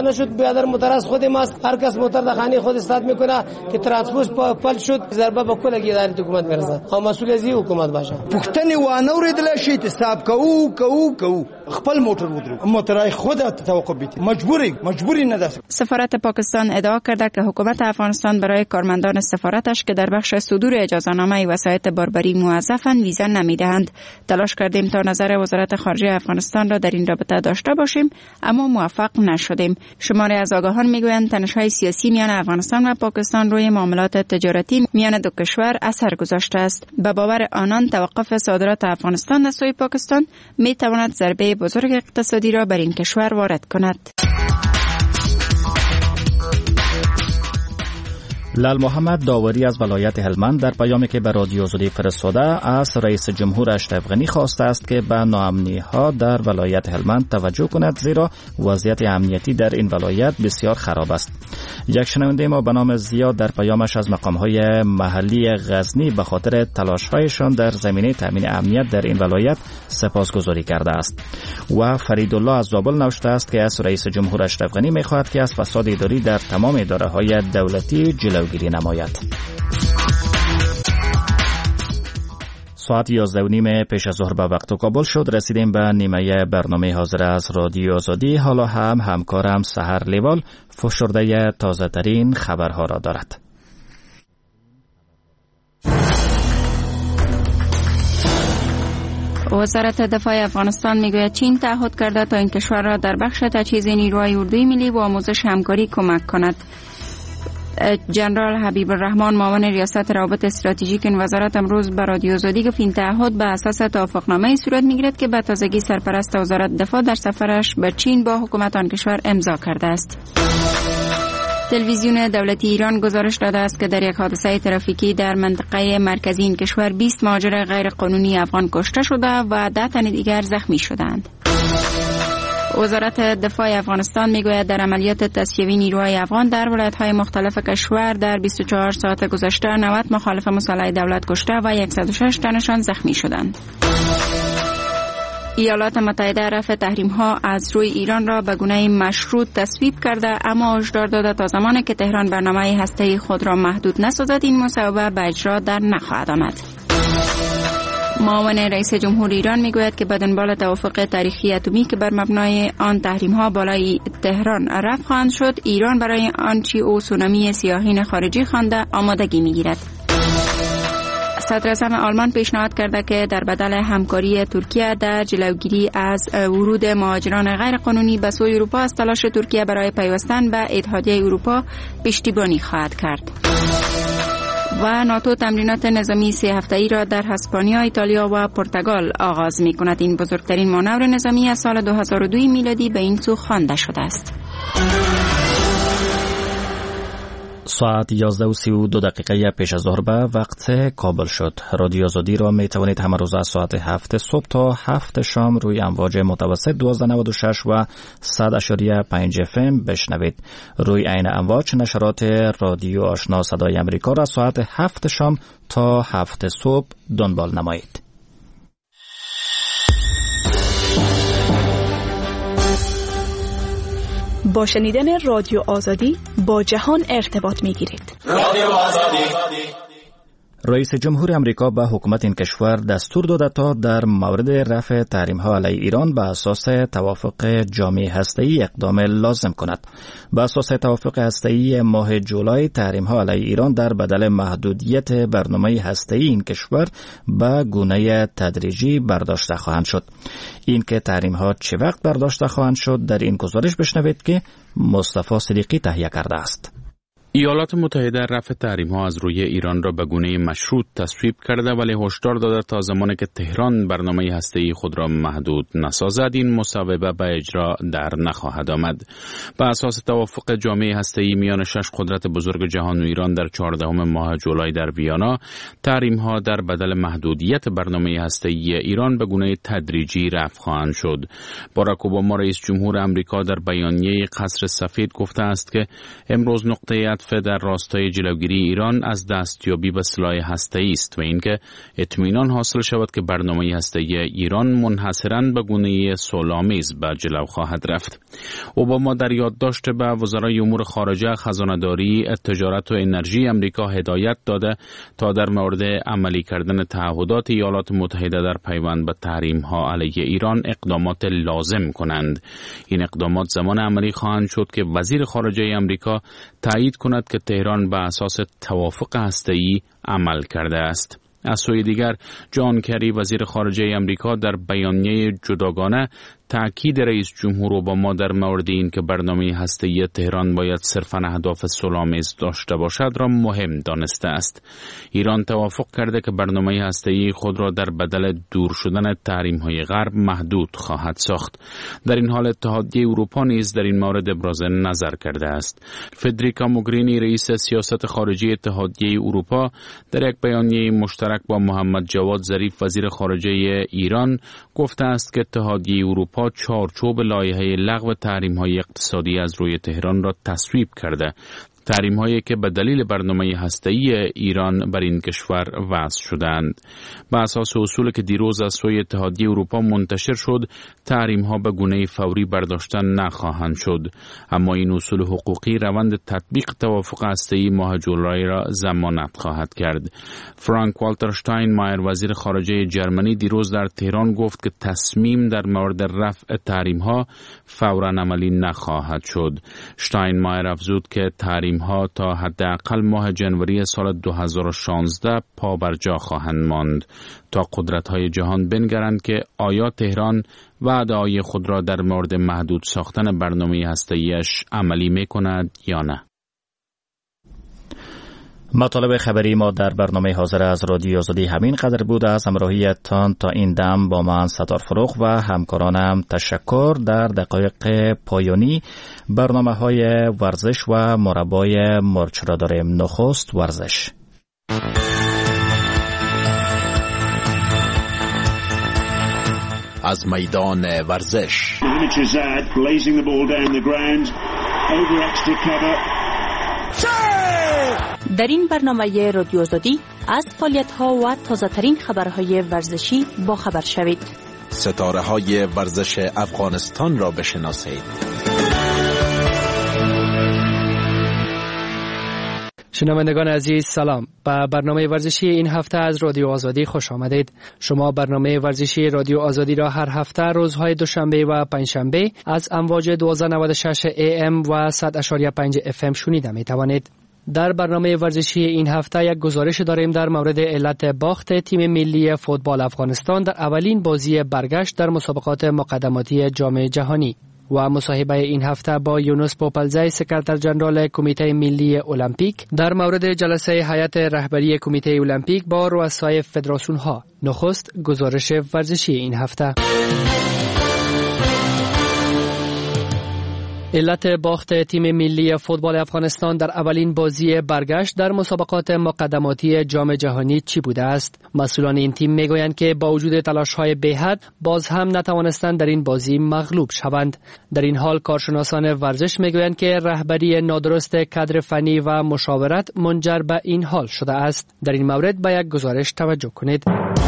بیادر موتر از خود ماست، هر کس موتر در خانه خود استاد میکنه که ترانسپورت پل شد ضربه به کل اداره حکومت میرسه. خو مسئول از حکومت باشه. پښتني وانه ورېدل شي حساب کو خپل موټر ودرو موټرای خود توقف بیت مجبوری نه ده. سفارت پاکستان ادعا کرده که حکومت افغانستان برای کارمندان سفارتش که در بخش صدور اجازه‌نامه وسایط باربری موظفند ویزا نمیدهند. تلاش کردیم تا نظر وزارت خارجه افغانستان را در این رابطه داشته باشیم اما موفق نشدیم. شماری از آگاهان میگویند تنش‌های سیاسی میان افغانستان و پاکستان روی معاملات تجارتی میان دو کشور اثر گذاشته است. به باور آنان توقف صادرات افغانستان از سوی پاکستان میتواند ضربه بزرگ اقتصادی را بر این کشور وارد کند. لال محمد داوری از ولایت هلمند در پیامی که به رادیو آزادی فرستاده از رئیس جمهور اشرف غنی خواسته است که به ناامنی‌ها در ولایت هلمند توجه کند زیرا وضعیت امنیتی در این ولایت بسیار خراب است. یک شنونده ما به نام زیاد در پیامش از مقام‌های محلی غزنی به خاطر تلاش‌هایشان در زمینه تامین امنیت در این ولایت سپاسگزاری کرده است. و فریدالله از زابل نوشته است که از رئیس جمهور اشرف غنی می‌خواهد که از فساد اداری در تمام اداره‌های دولتی جلوگیری نماید. ساعت 11:30 پیش از ظهر به وقت کابل شد. رسیدیم به نیمه برنامه حاضر از رادیو آزادی. حالا هم همکارم سحر لیوال فشرده تازه ترین خبرها را دارد. وزارت دفاع افغانستان میگوید چین تعهد کرده تا این کشور را در بخش تجهیز نیروهای اردوی ملی و آموزش همکاری کمک کند. جنرال حبیب الرحمن معاون ریاست روابط استراتژیک این وزارت امروز به رادیو آزادی گفت این تعهد به اساس توافقنامه صورت میگیرد که به تازگی سرپرست وزارت دفاع در سفرش به چین با حکومت آن کشور امضا کرده است. تلویزیون دولتی ایران گزارش داده است که در یک حادثه ترافیکی در منطقه مرکزی این کشور 20 مهاجر غیر قانونی افغان کشته شده و 10 تن دیگر زخمی شدند. وزارت دفاع افغانستان میگوید در عملیات تصفیه نیروهای افغان در ولایت‌های مختلف کشور در 24 ساعت گذشته 90 مخالف مسلح دولت کشته و 106 تنشان زخمی شدند. ایالات متحده رفع تحریم‌ها از روی ایران را به گونه مشروط تصویب کرده اما هشدار داده تا زمانی که تهران برنامه هسته‌ای خود را محدود نسازد این مصوبه به اجرا در نخواهد آمد. معاون رئیس جمهور ایران میگوید که به دنبال توافق تاریخی اتمی که بر مبنای آن تحریم‌ها بالای تهران رفع خواهند شد، ایران برای آنچه او سونامی سیاحین خارجی خوانده آمادگی میگیرد. صدر اعظم آلمان پیشنهاد کرده که در بدل همکاری ترکیه در جلوگیری از ورود مهاجران غیر قانونی به سوی اروپا از تلاش ترکیه برای پیوستن به اتحادیه اروپا پشتیبانی خواهد کرد. و ناتو تمرینات نظامی 3 هفته‌ای را در اسپانیا، ایتالیا و پرتغال آغاز می‌کند. این بزرگترین مانور نظامی از سال 2002 میلادی به این سو خوانده شده است. ساعت 11:32 پیش از ظهر به وقت کابل شد. رادیو آزادی را می توانید همه روز از ساعت 7 صبح تا 7 شام روی امواج متوسط 1296 و 100.5 FM بشنوید. روی عین امواج نشرات رادیو آشنا صدای امریکا را ساعت 7 شام تا 7 صبح دنبال نمایید. با شنیدن رادیو آزادی با جهان ارتباط می‌گیرید. رادیو آزادی. رئیس جمهور امریکا به حکومت این کشور دستور داده تا در مورد رفع تحریم‌ها علیه ایران به اساس توافق جامع هسته‌ای اقدام لازم کند. به اساس توافق هسته‌ای ماه جولای تحریم‌ها علیه ایران در بدل محدودیت برنامه هسته‌ای این کشور به گونه تدریجی برداشته خواهند شد. این که تحریم‌ها چه وقت برداشته خواهند شد در این گزارش بشنوید که مصطفی صدیقی تهیه کرده است. ایالات متحده رفع تحریم‌ها از روی ایران را به گونه مشروط تصویب کرده ولی هشدار داده تا زمانی که تهران برنامه هسته‌ای خود را محدود نسازد این مصوبه به اجرا در نخواهد آمد. به اساس توافق جامع هسته‌ای میان 6 قدرت بزرگ جهان و ایران در 14 ماه جولای در ویانا، تحریم‌ها در بدل محدودیت برنامه هسته‌ای ایران به گونه تدریجی رفع خواهند شد. باراک اوباما رئیس جمهور آمریکا در بیانیه قصر سفید گفته است که امروز نقطه مترادف در راستای جلوگیری ایران از دستیابی به سلاح هسته‌ای است و اینکه اطمینان حاصل شود که برنامه هسته‌ای ایران منحصراً به گونه صلح‌آمیز به جلو خواهد رفت. اوباما در یادداشت به وزرای امور خارجه، خزانه‌داری، تجارت و انرژی امریکا هدایت داده تا در مورد عملی کردن تعهدات ایالات متحده در پیوند به تحریم‌ها علیه ایران اقدامات لازم کنند. این اقدامات زمان عملی خواهند شد که وزیر خارجه امریکا تایید کند که تهران به اساس توافق هسته‌ای عمل کرده است. از سوی دیگر جان کری وزیر خارجه امریکا در بیانیه جداگانه تأکید رئیس جمهور اوباما در مورد این که برنامه هسته‌ای تهران باید صرفاً اهداف صلح‌آمیز داشته باشد را مهم دانسته است. ایران توافق کرده که برنامه هسته‌ای خود را در بدل دور شدن تحریم‌های غرب محدود خواهد ساخت. در این حال اتحادیه اروپا نیز در این مورد ابراز نظر کرده است. فدریکا موگرینی رئیس سیاست خارجی اتحادیه اروپا در یک بیانیه مشترک با محمد جواد ظریف وزیر خارجه ایران گفته است که اتحادیه اروپا چارچوب لایحه لغو تحریم‌های اقتصادی از روی تهران را تصویب کرده. تحریم‌هایی که به دلیل برنامه هسته‌ای ایران بر این کشور وضع شدند. بر اساس اصولی که دیروز از سوی اتحادیه اروپا منتشر شد، تحریم‌ها به گونه فوری برداشته نخواهند شد، اما این اصول حقوقی روند تطبیق توافق هسته‌ای ماه جولای را ضمانت خواهد کرد. فرانک والتر شتاینمایر وزیر خارجه جرمنی دیروز در تهران گفت که تصمیم در مورد رفع تحریم‌ها فوراً عملی نخواهد شد. شتاینمایر افزود که تحریم‌ها تا حداقل ماه جنوری سال 2016 پابرجا خواهند ماند تا قدرت‌های جهان بنگرند که آیا تهران وعده‌های خود را در مورد محدود ساختن برنامه هسته‌ایش عملی می‌کند یا نه. مطالب خبری ما در برنامه حاضر از رادیو آزادی همین قدر بود. از همراهیتان تا این دم با من ستار فروغ و همکارانم تشکر. در دقایق پایانی برنامه‌های ورزش و مربای مرچ را داریم. نخست ورزش. از میدان ورزش در این برنامه رادیو آزادی از فعالیت‌ها و تازه‌ترین خبرهای ورزشی با خبر شوید. ستاره‌های ورزش افغانستان را بشناسید. شنوندگان عزیز سلام. به برنامه ورزشی این هفته از رادیو آزادی خوش آمدید. شما برنامه ورزشی رادیو آزادی را هر هفته روزهای دوشنبه و پنجشنبه از امواج 1296 AM و 100.5 FM شنیده می توانید. در برنامه ورزشی این هفته یک گزارش داریم در مورد علت باخت تیم ملی فوتبال افغانستان در اولین بازی برگشت در مسابقات مقدماتی جام جهانی و مصاحبه این هفته با یونس پوپلزی سکرتر جنرال کمیته ملی المپیک در مورد جلسه هیئت رهبری کمیته المپیک با رؤسای فدراسیون ها. نخست گزارش ورزشی این هفته. علت باخت تیم ملی فوتبال افغانستان در اولین بازی برگشت در مسابقات مقدماتی جام جهانی چی بوده است؟ مسئولان این تیم میگویند که با وجود تلاش‌های بی‌حد باز هم نتوانستند در این بازی مغلوب شوند. در این حال کارشناسان ورزش میگویند که رهبری نادرست کادر فنی و مشاورت منجر به این حال شده است. در این مورد به یک گزارش توجه کنید.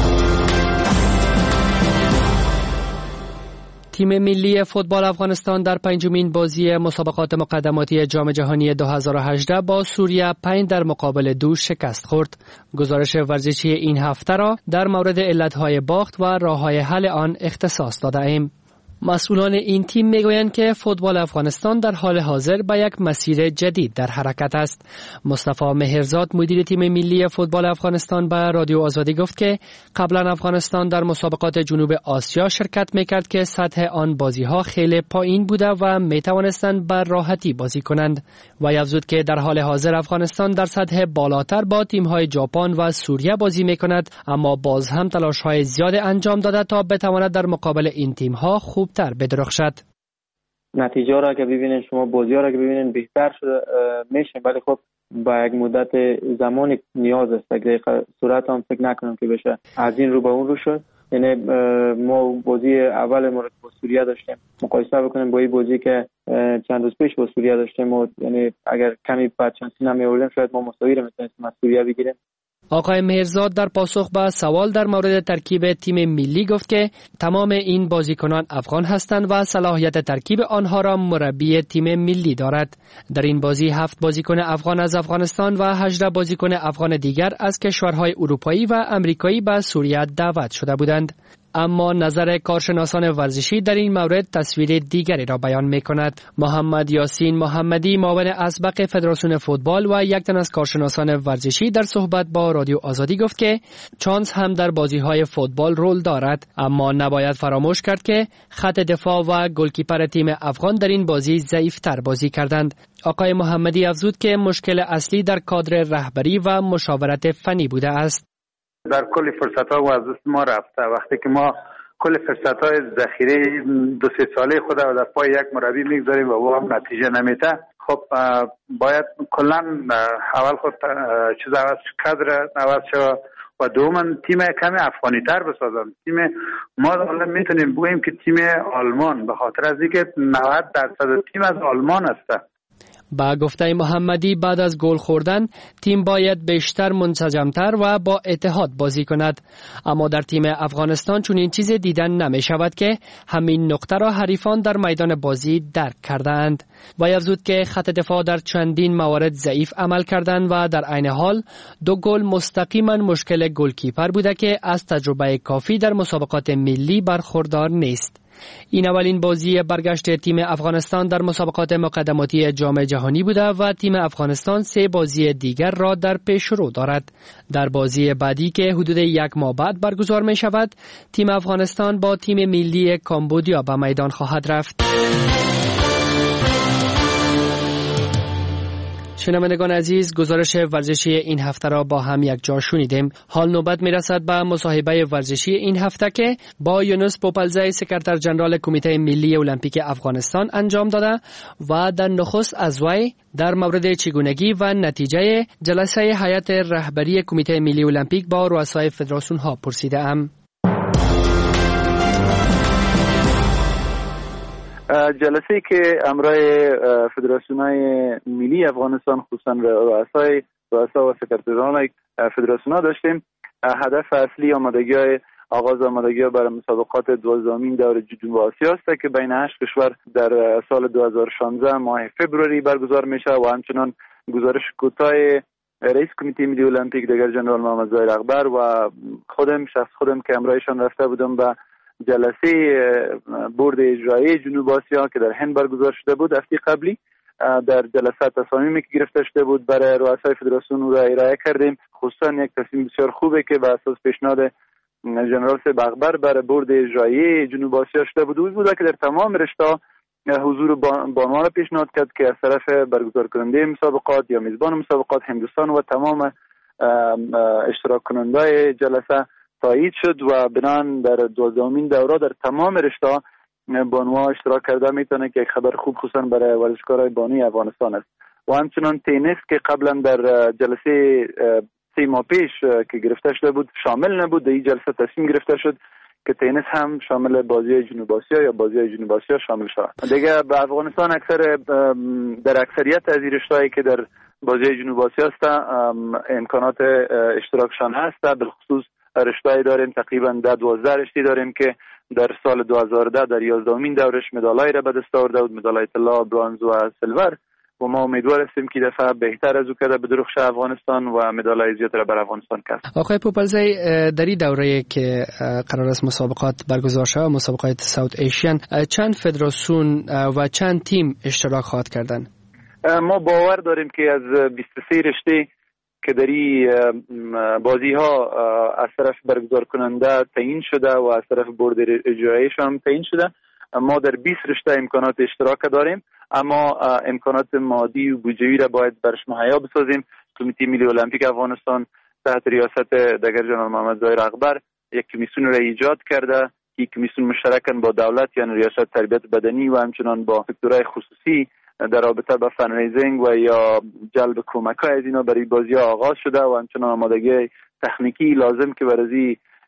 تیم ملی فوتبال افغانستان در پنجمین بازی مسابقات مقدماتی جام جهانی 2018 با سوریه 5 در مقابل 2 شکست خورد. گزارش ورزشی این هفته را در مورد علتهای باخت و راههای حل آن اختصاص داده ایم. مسئولان این تیم میگویند که فوتبال افغانستان در حال حاضر به یک مسیر جدید در حرکت است. مصطفی مهرزاد مدیر تیم ملی فوتبال افغانستان به رادیو آزادی گفت که قبلا افغانستان در مسابقات جنوب آسیا شرکت میکرد که سطح آن بازی‌ها خیلی پایین بوده و میتوانستند به راحتی بازی کنند. و افزود که در حال حاضر افغانستان در سطح بالاتر با تیم‌های ژاپن و سوریه بازی میکند، اما باز هم تلاش‌های زیاد انجام داده تا بتواند در مقابل این تیم‌ها خوبتر بدرخشد. نتیجه را که ببینین شما، بازی‌ها را که ببینین بهتر شده میشه، ولی خب با یک مدت زمانی نیاز است. اگه صورت هم فکر نکنم که بشه از این رو به اون رو شد. یعنی ما بازی اول ما با سوریه داشتیم، مقایسه بکنیم با این بازی که چند روز پیش با سوریه داشتیم و یعنی اگر کمی بدشانسی نمی‌آوردیم شاید ما مساوی رو میتونستیم از سوریه بگیریم. آقای مهرزاد در پاسخ به سوال در مورد ترکیب تیم ملی گفت که تمام این بازیکنان افغان هستند و صلاحیت ترکیب آنها را مربی تیم ملی دارد. در این بازی 7 بازیکن افغان از افغانستان و 18 بازیکن افغان دیگر از کشورهای اروپایی و امریکایی به سوریه دعوت شده بودند. اما نظر کارشناسان ورزشی در این مورد تصویر دیگری را بیان می کند. محمد یاسین محمدی معاون اسبق فدراسیون فوتبال و یک تن از کارشناسان ورزشی در صحبت با رادیو آزادی گفت که چانس هم در بازی‌های فوتبال رول دارد، اما نباید فراموش کرد که خط دفاع و گلکیپر تیم افغان در این بازی ضعیف‌تر بازی کردند. آقای محمدی افزود که مشکل اصلی در کادر رهبری و مشاورت فنی بوده است. در کل فرصت‌ها و از دست ما رفته. وقتی که ما کل فرصت‌های ذخیره 2-3 ساله خود را در پای یک مربی میگذاریم و او هم نتیجه نمیده، خب باید کلا اول خود چیز عوض کادر عوض شود و دوما تیم کمی افغانی تر بسازن. تیم ما حالا میتونیم بگوییم که تیم آلمان، به خاطر از اینکه 90% تیم از آلمان است. با گفته محمدی بعد از گل خوردن تیم باید بیشتر منسجمتر و با اتحاد بازی کند، اما در تیم افغانستان چون این چیز دیدن نمی شود که همین نقطه را حریفان در میدان بازی درک کردند. و افزود که خط دفاع در چندین موارد ضعیف عمل کردند و در عین حال 2 گل مستقیما مشکل گلکیپر بوده که از تجربه کافی در مسابقات ملی برخوردار نیست. این اولین بازی برگشت تیم افغانستان در مسابقات مقدماتی جام جهانی بوده و تیم افغانستان 3 بازی دیگر را در پیش رو دارد. در بازی بعدی که حدود 1 ماه بعد برگزار می شود، تیم افغانستان با تیم ملی کامبودیا به میدان خواهد رفت. شنوندگان عزیز، گزارش ورزشی این هفته را با هم یک جا شنیدیم. حال نوبت می رسد به مصاحبه ورزشی این هفته که با یونس پوپلزی سکرتر جنرال کمیته ملی المپیک افغانستان انجام داده و در نخست از وی در مورد چگونگی و نتیجه جلسه هیئت رهبری کمیته ملی المپیک با رؤسای فدراسیون ها پرسیده ام. جلسه‌ای که امرای فدراسیون‌های ملی افغانستان خصوصا رؤسا و سکرتران فدراسیون‌ها داشتیم، هدف اصلی آغاز آمادگی‌ها برای مسابقات 12مین دور جنوب آسیا است که بین 8 کشور در سال 2016 ماه فوریه برگزار میشه و همچنان گزارش کوتاه رئیس کمیته ملی المپیک دگر جنرال محمد ظاهر اکبر و شخص خودم که امرایشان رفته بودم به جلسه بورد اجرایی جنوب آسیا که در هند برگزار شده بود هفته قبلی، در جلسات تصامیمی که گرفته شده بود برای رؤسای فدراسیون را ارائه کردیم. خصوصا یک تصمیم بسیار خوبه که بر اساس پیشنهاد جنرال صاحب اکبر برای بورد اجرایی جنوب آسیا شده بود که در تمام رشته حضور بانوان را پیشنهاد کرد که از طرف برگزار کننده مسابقات یا میزبان مسابقات هندوستان و تمام اشتراک کننده جلسه تایید شد و بنان در 12مین دوره در تمام رشته بانوها اشتراک کرده میتونه که یک خبر خوب خصوصا برای ورزشکارای بانوی افغانستان است. و همچنان تنیس که قبلا در جلسه 3 ماه پیش که گرفته شده بود شامل نبود، در این جلسه تصمیم گرفته شد که تنیس هم شامل بازی جنوب آسیا یا بازی جنوب آسیا شامل شود. دیگه به افغانستان در اکثریت از این رشته‌ای که در بازی جنوب آسیا است امکانات اشتراکشان هست. بالخصوص رشته‌ای داریم تقریبا 12 رشته داریم که در سال 2010 در 11مین دورش مدالای را به دست آورده بود، مدالای طلا، برنز و سیلور و ما امیدوار هستیم که دفعه بهتر از او کرده به درخش افغانستان و مدالای زیاد را بر افغانستان کسب. آقای پوپلزی، در این دوره که قرار است مسابقات برگزار شود، مسابقات ساوت ایشین، چند فدراسیون و چند تیم اشتراک خواهد کردند؟ ما باور داریم که از 23 رشته که در این بازی ها از طرف برگزار کننده تعیین شده و از طرف بورد اجراییش هم تعیین شده، ما در 20 رشته امکانات اشتراک داریم، اما امکانات مادی و بودجه‌ای را باید برش مهیا بسازیم. کمیته ملی المپیک افغانستان تحت ریاست دگر جنرال محمد ظاهر اکبر یک کمیسیون را ایجاد کرده. یک کمیسیون مشترکاً با دولت یعنی ریاست تربیت بدنی و همچنان با سکتورهای خصوصی در رابطه با فنریزینگ و یا جلب کمک‌های از اینا برای بازی‌ها آغاز شده و همچنان آمادگی تکنیکی لازم که برای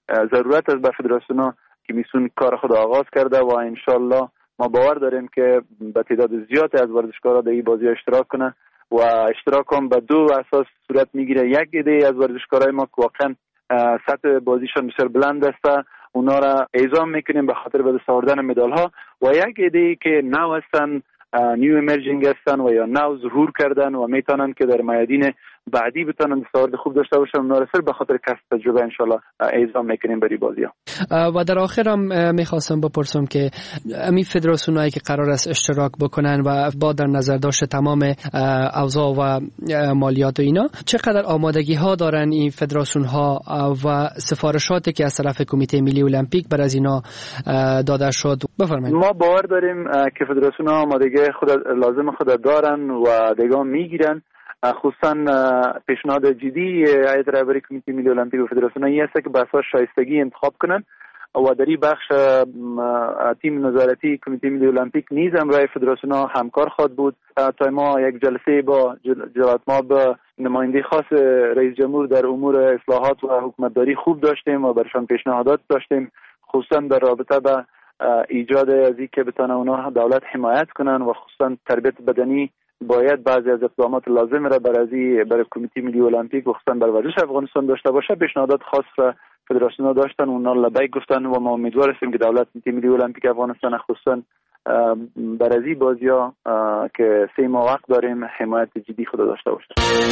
ضرورت است به فدراسیون که میسون کار خود آغاز کرده و انشالله ما باور داریم که به تعداد زیادی از ورزشکارا در این بازی اشتراک کنه و اشتراک هم به دو اساس صورت میگیره. یک ایده از ورزشکارای ما که واقعا سطح بازیشان بسیار بلند است، اونا را اعزام میکنیم به خاطر به دست آوردن مدال ها، و یک ایده که نو هستن، نیو امرجینگ هستن و یا نو ظهور کردن و میتونن که در میادین بعدی بتونن دستاورد خوب داشته باشن، اونا را صرف به خاطر کسب تجربه انشالله اعزام میکنیم برای بازی ها. و در آخر هم میخواستم بپرسم که امی فدراسیونایی که قرار است اشتراک بکنن و با در نظر داشته تمام اوضاع و مالیات و اینا، چقدر آمادگی ها دارن این فدراسیون ها و سفارشاتی که از طرف کمیته ملی المپیک بر از اینا داده شد؟ بفرمایید. ما باور داریم که فدراسیون ها آمادگی خود لازم خود دارن و دیگه میگیرن، خصوصا پیشنهاد جدی هیئت رهبری کمیته ملی المپیک و فدراسیون این است که به اساس شایستگی انتخاب کنن و در این بخش تیم نظارتی کمیته ملی المپیک نیز همراه فدراسیون ها همکار خواهد بود. تا ما یک جلسه با جلالت مآب نماینده خاص رئیس جمهور در امور اصلاحات و حکومتداری خوب داشتیم و برشان پیشنهادات داشتیم، خصوصا در رابطه با ایجاد ازی که بتونه اونا دولت حمایت کنن و خصوصا تربیت بدنی باید بعضی از اقدامات لازم را برای کمیته ملی المپیک و خصوصا برای ورزش افغانستان داشته باشه. پیشنهادات خاص را فدراسیون داشتن، اونا لبیک گفتن و ما امیدوار هستیم که دولت کمیته ملی المپیک افغانستان خصوصا برای بازی‌ها که 3 ماه وقت داریم حمایت جدی خود داشته باشه.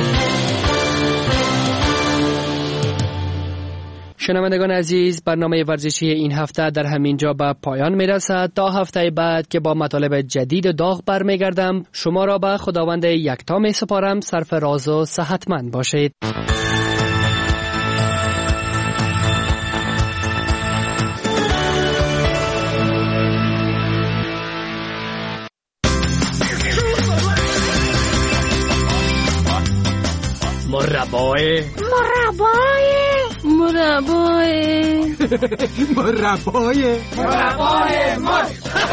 شنوندگان عزیز، برنامه ورزشی این هفته در همین جا به پایان میرسد. تا هفته بعد که با مطالب جدید و داغ برمیگردم، شما را به خداوند یکتا می سپارم. سرفراز و صحتمند باشید. مربای مر.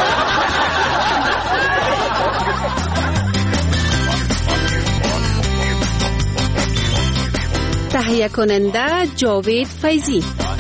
تهیه کننده جاوید فیضی.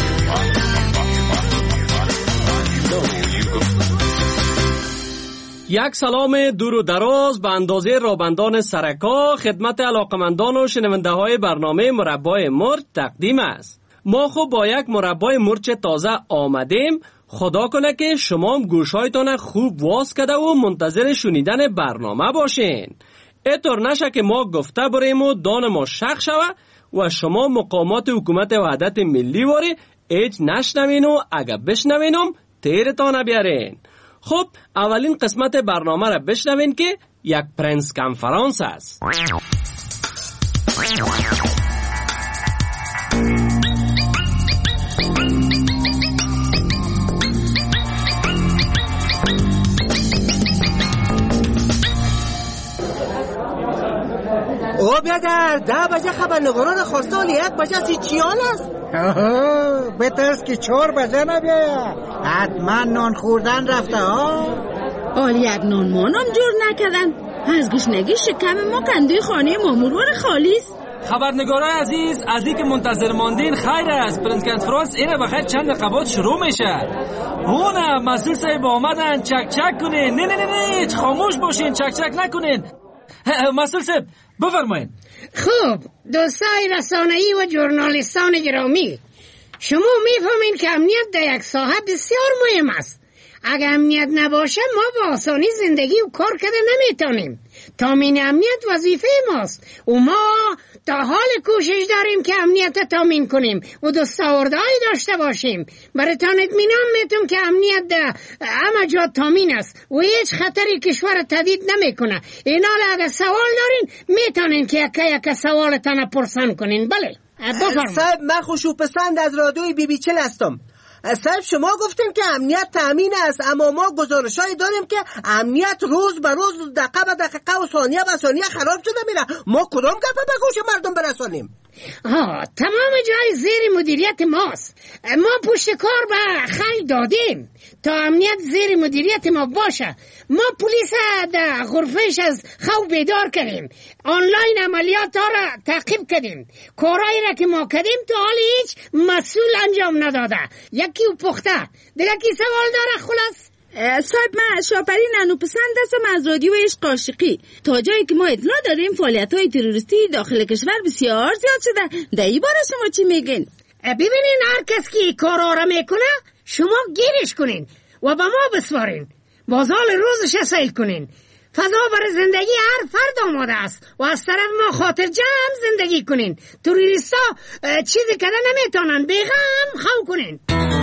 یک سلام دور و دراز به اندازه رابندان سرکا خدمت علاقمندان و شنونده های برنامه مربای مرد تقدیم است. ما خب با یک مربای مرچ تازه آمدیم. خدا کنه که شما هم گوشهایتان خوب واز کرده و منتظر شنیدن برنامه باشین. اینطور نشه که ما گفته بریم و دان ما شق شوه و شما مقامات حکومت وحدت ملی واری ایج نشنوین و اگه بشنوینم تیرتان بیارین. خب اولین قسمت برنامه را بشنوین که یک پرنس کنفرانس است. او بیادر 10 بجه خبرنگاران خواسته و 1 بجه سیچیان است. بترس که 4 بجه نبیاید. حتما نان خوردن رفته ها. آل یک نان مانم جور نکردن. از گشنگی شکم ما کندوی خانه ماموروار خالیست. خبرنگارای عزیز، از این که منتظر ماندین خیر است. پرنس کنفرانس اینه بخیر چند دقیقات شروع میشه. هونه مسئول صاحب آمدن، چک چک کنین. نه خاموش باشین، چک چک نکنین. مسئول صاحب بفرمایید. خوب دوستای رسانه‌ای و ژورنالیستان گرامی، شما میفهمین که امنیت در یک ساحه بسیار مهم است. اگر امنیت نباشه ما با آسانی زندگی و کار کرده نمیتونیم. تامین امنیت وظیفه ماست و ما تا حال کوشش داریم که امنیت تامین کنیم و دستاوردهایی داشته باشیم. برایتان اطمینان میتونم که امنیت در همه جا تامین است و هیچ خطری کشور تهدید نمیکنه. اینا اگر سوال دارین میتونین که یک سوالتان پرسان کنین. بله بفرمایید. صاحب من خوشو پسند از رادیوی بی بی چل هستم. صاحب شما گفتیم که امنیت تامین است، اما ما گزارشایی داریم که امنیت روز به روز، دقیقه به دقیقه و ثانیه به ثانیه خراب شده میره. ما کدام گپ به گوش مردم برسانیم؟ تمام جای زیر مدیریت ماست. ما پشت کار به خیل دادیم تا امنیت زیر مدیریت ما باشه. ما پلیس در غرفش از خواب بیدار کردیم، آنلاین عملیات ها را تعقیب کردیم. کارهایی را که ما کردیم تا حال هیچ مسئول انجام نداده. یکی او پخته. دیگه کی سوال داره خلاص؟ صاحب من شاپری ننو پسند هستم از رادیو عشق قاشقی. تا جایی که ما اطلاع داریم فعالیت‌های تروریستی داخل کشور بسیار زیاد شده. در این باره شما چی میگین؟ ببینین هر کس که کارا را میکنه شما گیرش کنین و به ما بسپارین. بازال روزش اصیل کنین. فضا برای زندگی هر فرد آماده است و از طرف ما خاطر جمع زندگی کنین. تروریستا چیزی کده نمیتونن، بیغم خو کنین.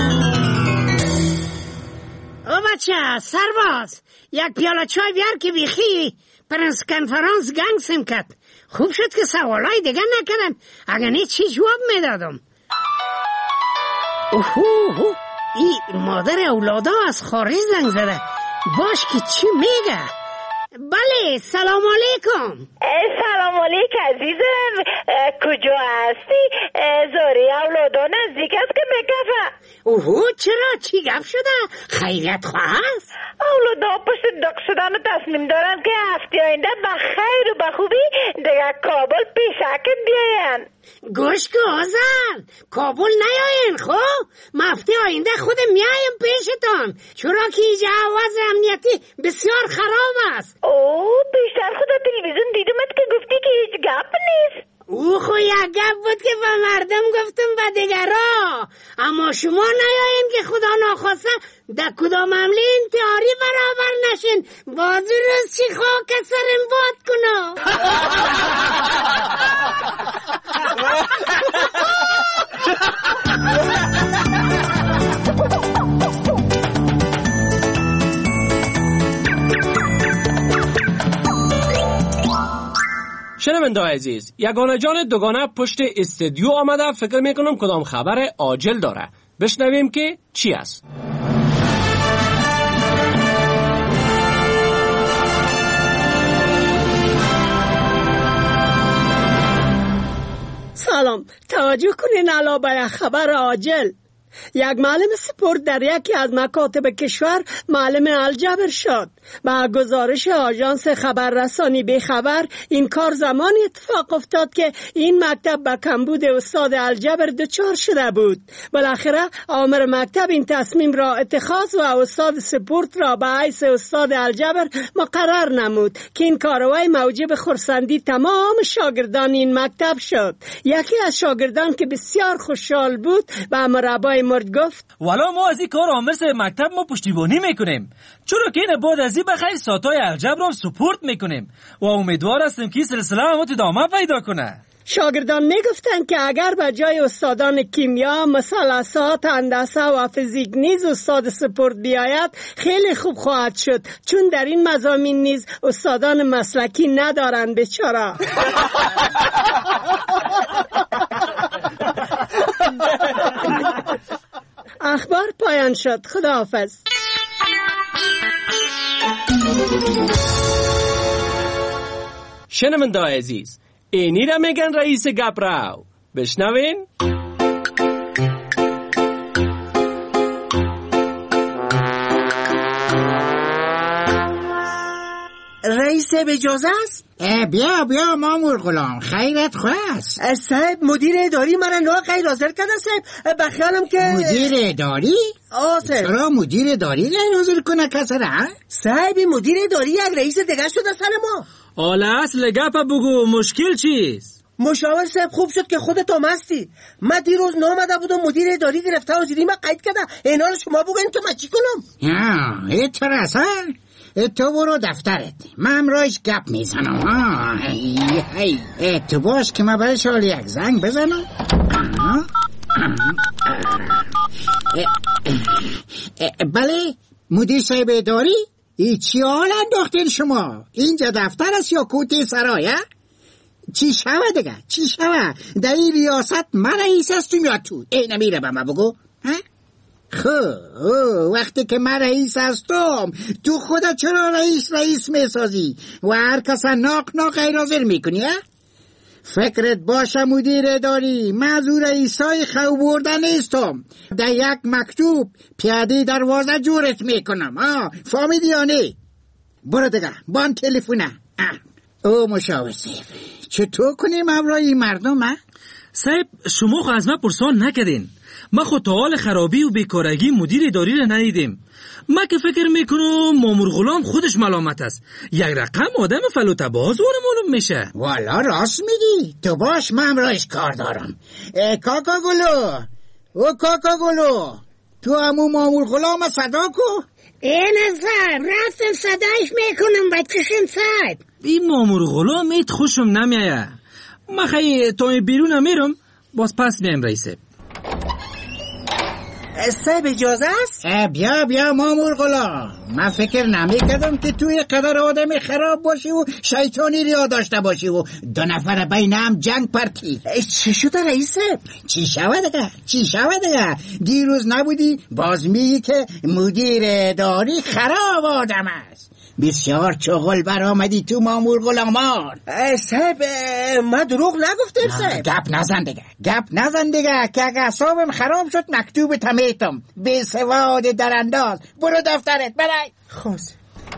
او بچه سرباز، یک پیاله چای بیار که بیخی پرنس کنفرانس گنگ سم کد. خوب شد که سوالای دیگه نکردم، اگر نه چی جواب میدادم. اوه ای مادر اولادا از خارج زنگ زده. باش که چی میگه؟ بله سلام علیکم. سلام علیکم عزیزم، کجا هستی؟ زاری اولادا نزدیک است که مکفه. چرا چی گفت شده؟ خیلیت خواه است؟ اولادا پشت دق شدن تصمیم دارن که هفته آینده بخیر و بخوبی دیگه کابل پیشکت بیاین. گوش گوزن کابل نیاین خب؟ هفته آینده خود میایم پیشتان، چرا که اینجا آواز امنیتی بسیار خراب است. بیشتر خدا تلویزیون دیدمت که گفتی که هیچ گپ نیست. خو یک گپ بود که به مردم گفتم و دیگرا، اما شما نیاین که خدا ناخواسته در کدام عملی انتحاری برابر نشین. باز روز چی خاک سرم باد کنو. شنونده عزیز، یگانه جان دوگانه پشت استودیو آمده. فکر میکنم کدام خبر عاجل داره. بشنویم که چی است. سلام، توجه کنین علاوه بر خبر عاجل. یک معلم سپورت در یکی از مکاتب کشور معلم الجبر شد. با گزارش آژانس خبررسانی بخبر این کار زمانی اتفاق افتاد که این مکتب با کمبود استاد الجبر دچار شده بود. بالاخره آمر مکتب این تصمیم را اتخاذ و استاد سپورت را به حیث استاد الجبر مقرر نمود که این کاروائی موجب خرسندی تمام شاگردان این مکتب شد. یکی از شاگردان که بسیار خوشحال بود به مربای مرد گفت والا ما از این کار آمر مکتب ما پشتیبانی میکنیم، چرا که این بعد از این بخیر ساعتای الجبر را سپورت میکنیم و امیدوار هستیم که سلسله هم ادامه پیدا کنه. شاگردان میگفتند که اگر به جای استادان کیمیا، مثلثات، هندسه و فیزیک نیز استاد سپورت بیاید خیلی خوب خواهد شد، چون در این مضامین نیز استادان مسلکی ندارند بیچاره. اخبار پایان شد. خداحافظ. شنونده عزیز، اینی را میگن رئیس گپراو. بشنوین. رئیس اجازه است؟ بیا مامور غلام، خیرت خواست. صاحب مدیر اداری من نوع غیر حاضر کرده صاحب. بخیالم که مدیر اداری؟ صاحب. چرا مدیر اداری غیر حاضر کنه کسره؟ صاحب مدیر اداری یک رئیس دیگه شده سر ما. حالا اصل گپ بگو، مشکل چیست؟ مشاور صاحب خوب شد که خودت هم هستی. من دیروز نامده بودم مدیر اداری گرفته و زیری من قید کرده. اینا رو شما بگوین که من چی کنم؟ اصلا تو برو دفترت، من امروز گپ میزنم. تو باش که من برش حال یک زنگ بزنم. بله مدیر صاحب اداری، چی حال انداختین شما؟ اینجا دفتر است یا کوته سرایه؟ چی شوه دیگه؟ چی شوه؟ در این ریاست من رئیس هستم یا تو؟ اینه میره به من بگو. وقتی که من رئیس هستم تو خودت چرا رئیس میسازی و هر کس ناق غیر حاضر میکنی؟ فکرت باشه مدیر اداری، معذور ایسای خو برده نیستم. در یک مکتوب پیاده دروازه جورت میکنم. فهمیدی یا نه؟ برو دیگه بان تلفونه. او مشاور صاحب چطور کنیم امرای مردم؟ صاحب شما خو از من پرسان نکردین. ما خود تا حال خرابی و بیکارگی مدیر اداری را ندیدیم. ما که فکر میکنم مامور غلام خودش ملامت است. یک رقم آدم فلوته باز واره معلوم میشه. والا راست میگی. تو باش من امرایش کار دارم. کاکا گلو، او کاکا گلو، تو همون مامور غلام صدا کو؟ این صاحب رفتم صدایش میکنم بچشم صاحب. این مامور غلام ایت خوشم نمیایه. ما خیلی تا بیرون میرم باز پس میم رئیسه. صاحب اجازه است؟ بیا مامور غلام. من فکر نمیکردم که توی قدر آدم خراب باشی و شیطانی ریا داشته باشی و دو نفر بین هم جنگ پرتی. چی شده رئیسه؟ چی شوه دیگه؟ دیروز نبودی باز میگی که مدیر اداری خراب آدم است. بسیار چغل برآمدی تو مامور غلامان. صاحب ما دروغ نگفتیم صاحب. گپ نزن دیگه که اگه اعصابم خراب شد مکتوب تمیتم. بی سواد درانداز. برو دفترت برای. خوز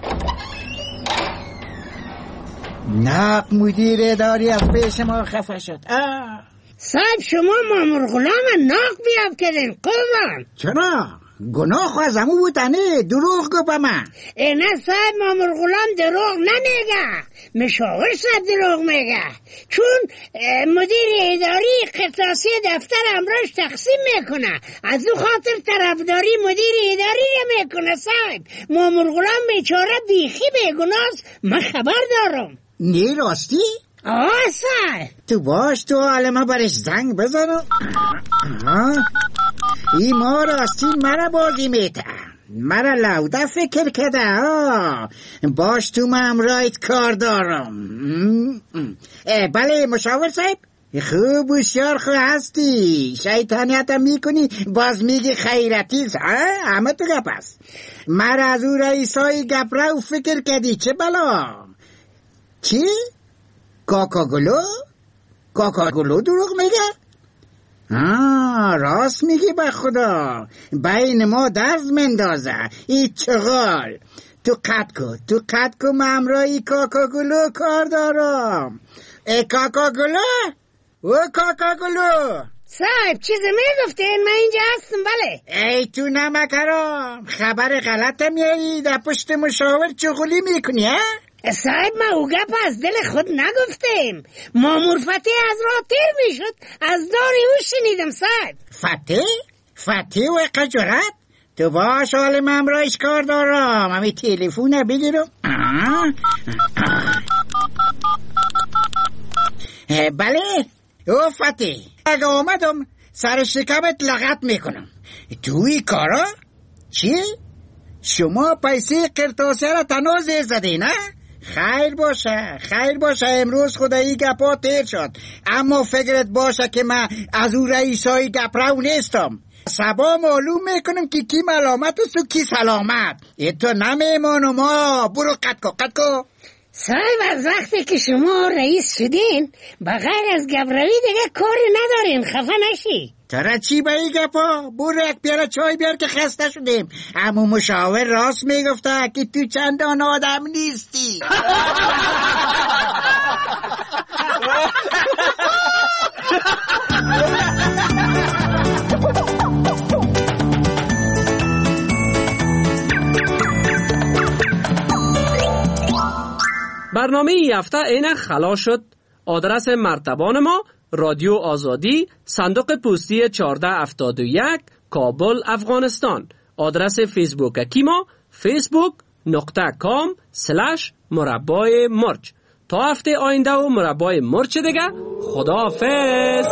ناق مدیر اداری از پیش ما خفه شد. صاحب شما مامور غلام ناق بیاب کردین قربان. چرا؟ گناه از همون بودنه. دروغ گو به من. نه صاحب مامور غلام دروغ نمیگه. مشاور صاحب دروغ میگه. چون مدیر اداری قرطاسی دفتر امراش تقسیم میکنه. از او خاطر طرفداری مدیر اداری نمیکنه صاحب. مامور غلام بیچاره بیخی بیگناست. من خبر دارم. نه راستی؟ صاحب تو باش تو علمه برش زنگ بزنم. ای ما راستی مرا بازی میته. مرا لوده فکر کده. باش تو من امرایت کار دارم. بله مشاور صاحب. خوب بسیار خوب هستی. شیطانیت هم میکنی باز میگی خیرتی. همه تو گپ است. مرا از او رئیسای گپ رو فکر کردی چه بلا؟ چی؟ کاکا گلو دروغ میگه؟ راست میگی به خدا. بین ما درز مندازه. ای چغال تو قد کو من امرای کاکا گلو کار دارم. کاکا گلو صاحب چیزی میگفتین؟ من اینجا هستم. بله ای تو نمکرام خبر غلط میاری در پشت مشاور چغلی میکنی صاحب ما او گپ از دل خود نگفتیم. مامور فتح از راه تیر میشد از دار او شنیدم صاحب. فتح و قجرت؟ تو باش حال من امرایش کار دارم. همی تلفونه بگیرم. بله او فتح اگه آمدم سر شکمت لغت میکنم. توی کارا؟ چی؟ شما پیسه قرطاسیه را تنها زیر زدی نه؟ خیر باشه امروز خدایی گپا تیر شد. اما فکرت باشه که من از او رئیسای گپرو نیستم. سبا معلوم میکنم که کی ملامت است و کی سلامت. تو نمیمانم. برو قد کو. صاحب از وقتی که شما رئیس شدین بغیر از گبروی دیگه کاری ندارین. خفه نشی. ترا چی به این گپا؟ برو یک پیاله چای بیار که خسته شدیم. اما مشاور راست میگفته که تو چندان آدم نیستی. برنامه این هفته اینک خلاص شد. آدرس مرتبان ما رادیو آزادی، صندوق پستی 1471 کابل افغانستان. آدرس فیسبوک ما facebook.com/مربای مرچ. تا هفته آینده و مربای مرچ دیگه. خداحافظ.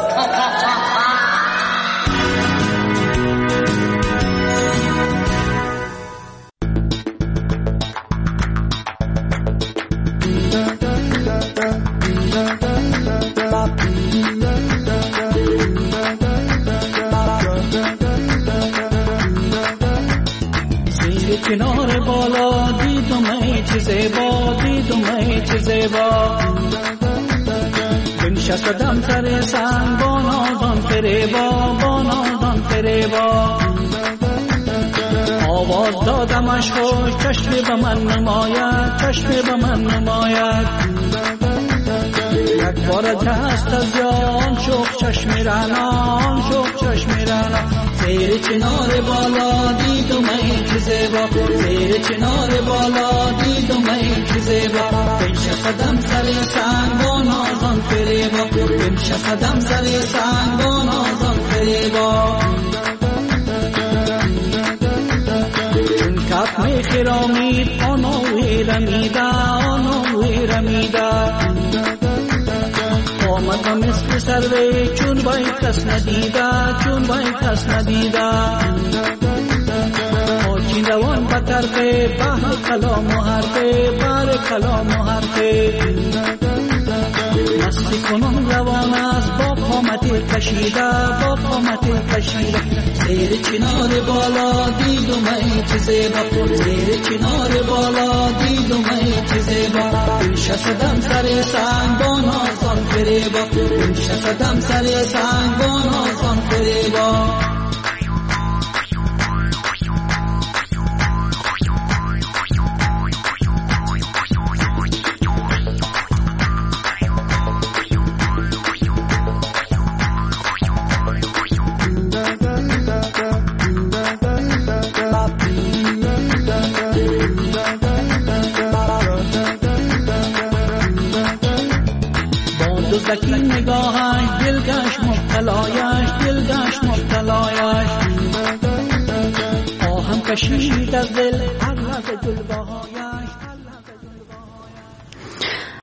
کنار بالا دیدم ای چه زیبا، دیدم ای چه زیبا. بنشستم سر سنگ با نازان فریبا آواز دادمش خوش چشم به من نماید یک بار دست از جان شوق چشم رعنان زیر چنار بالا دیدم ای که زیبا بنشستم سر سنگ با نازان فریبا چون کف می خرامید آنو رمیده آمدم مثل سروی چون بای کس ندیده آچین روان به طرف بحر کلام و حرفه مستی کنم روان است با قامت کشیده زیر چنار بالا دیدم ای چه زیبا بنشستم سر سنگ با نازان فریبا دزدکی نگاهش دلگشت مبتلایش آهم کشید از دل هر لحظه جلوه‌ها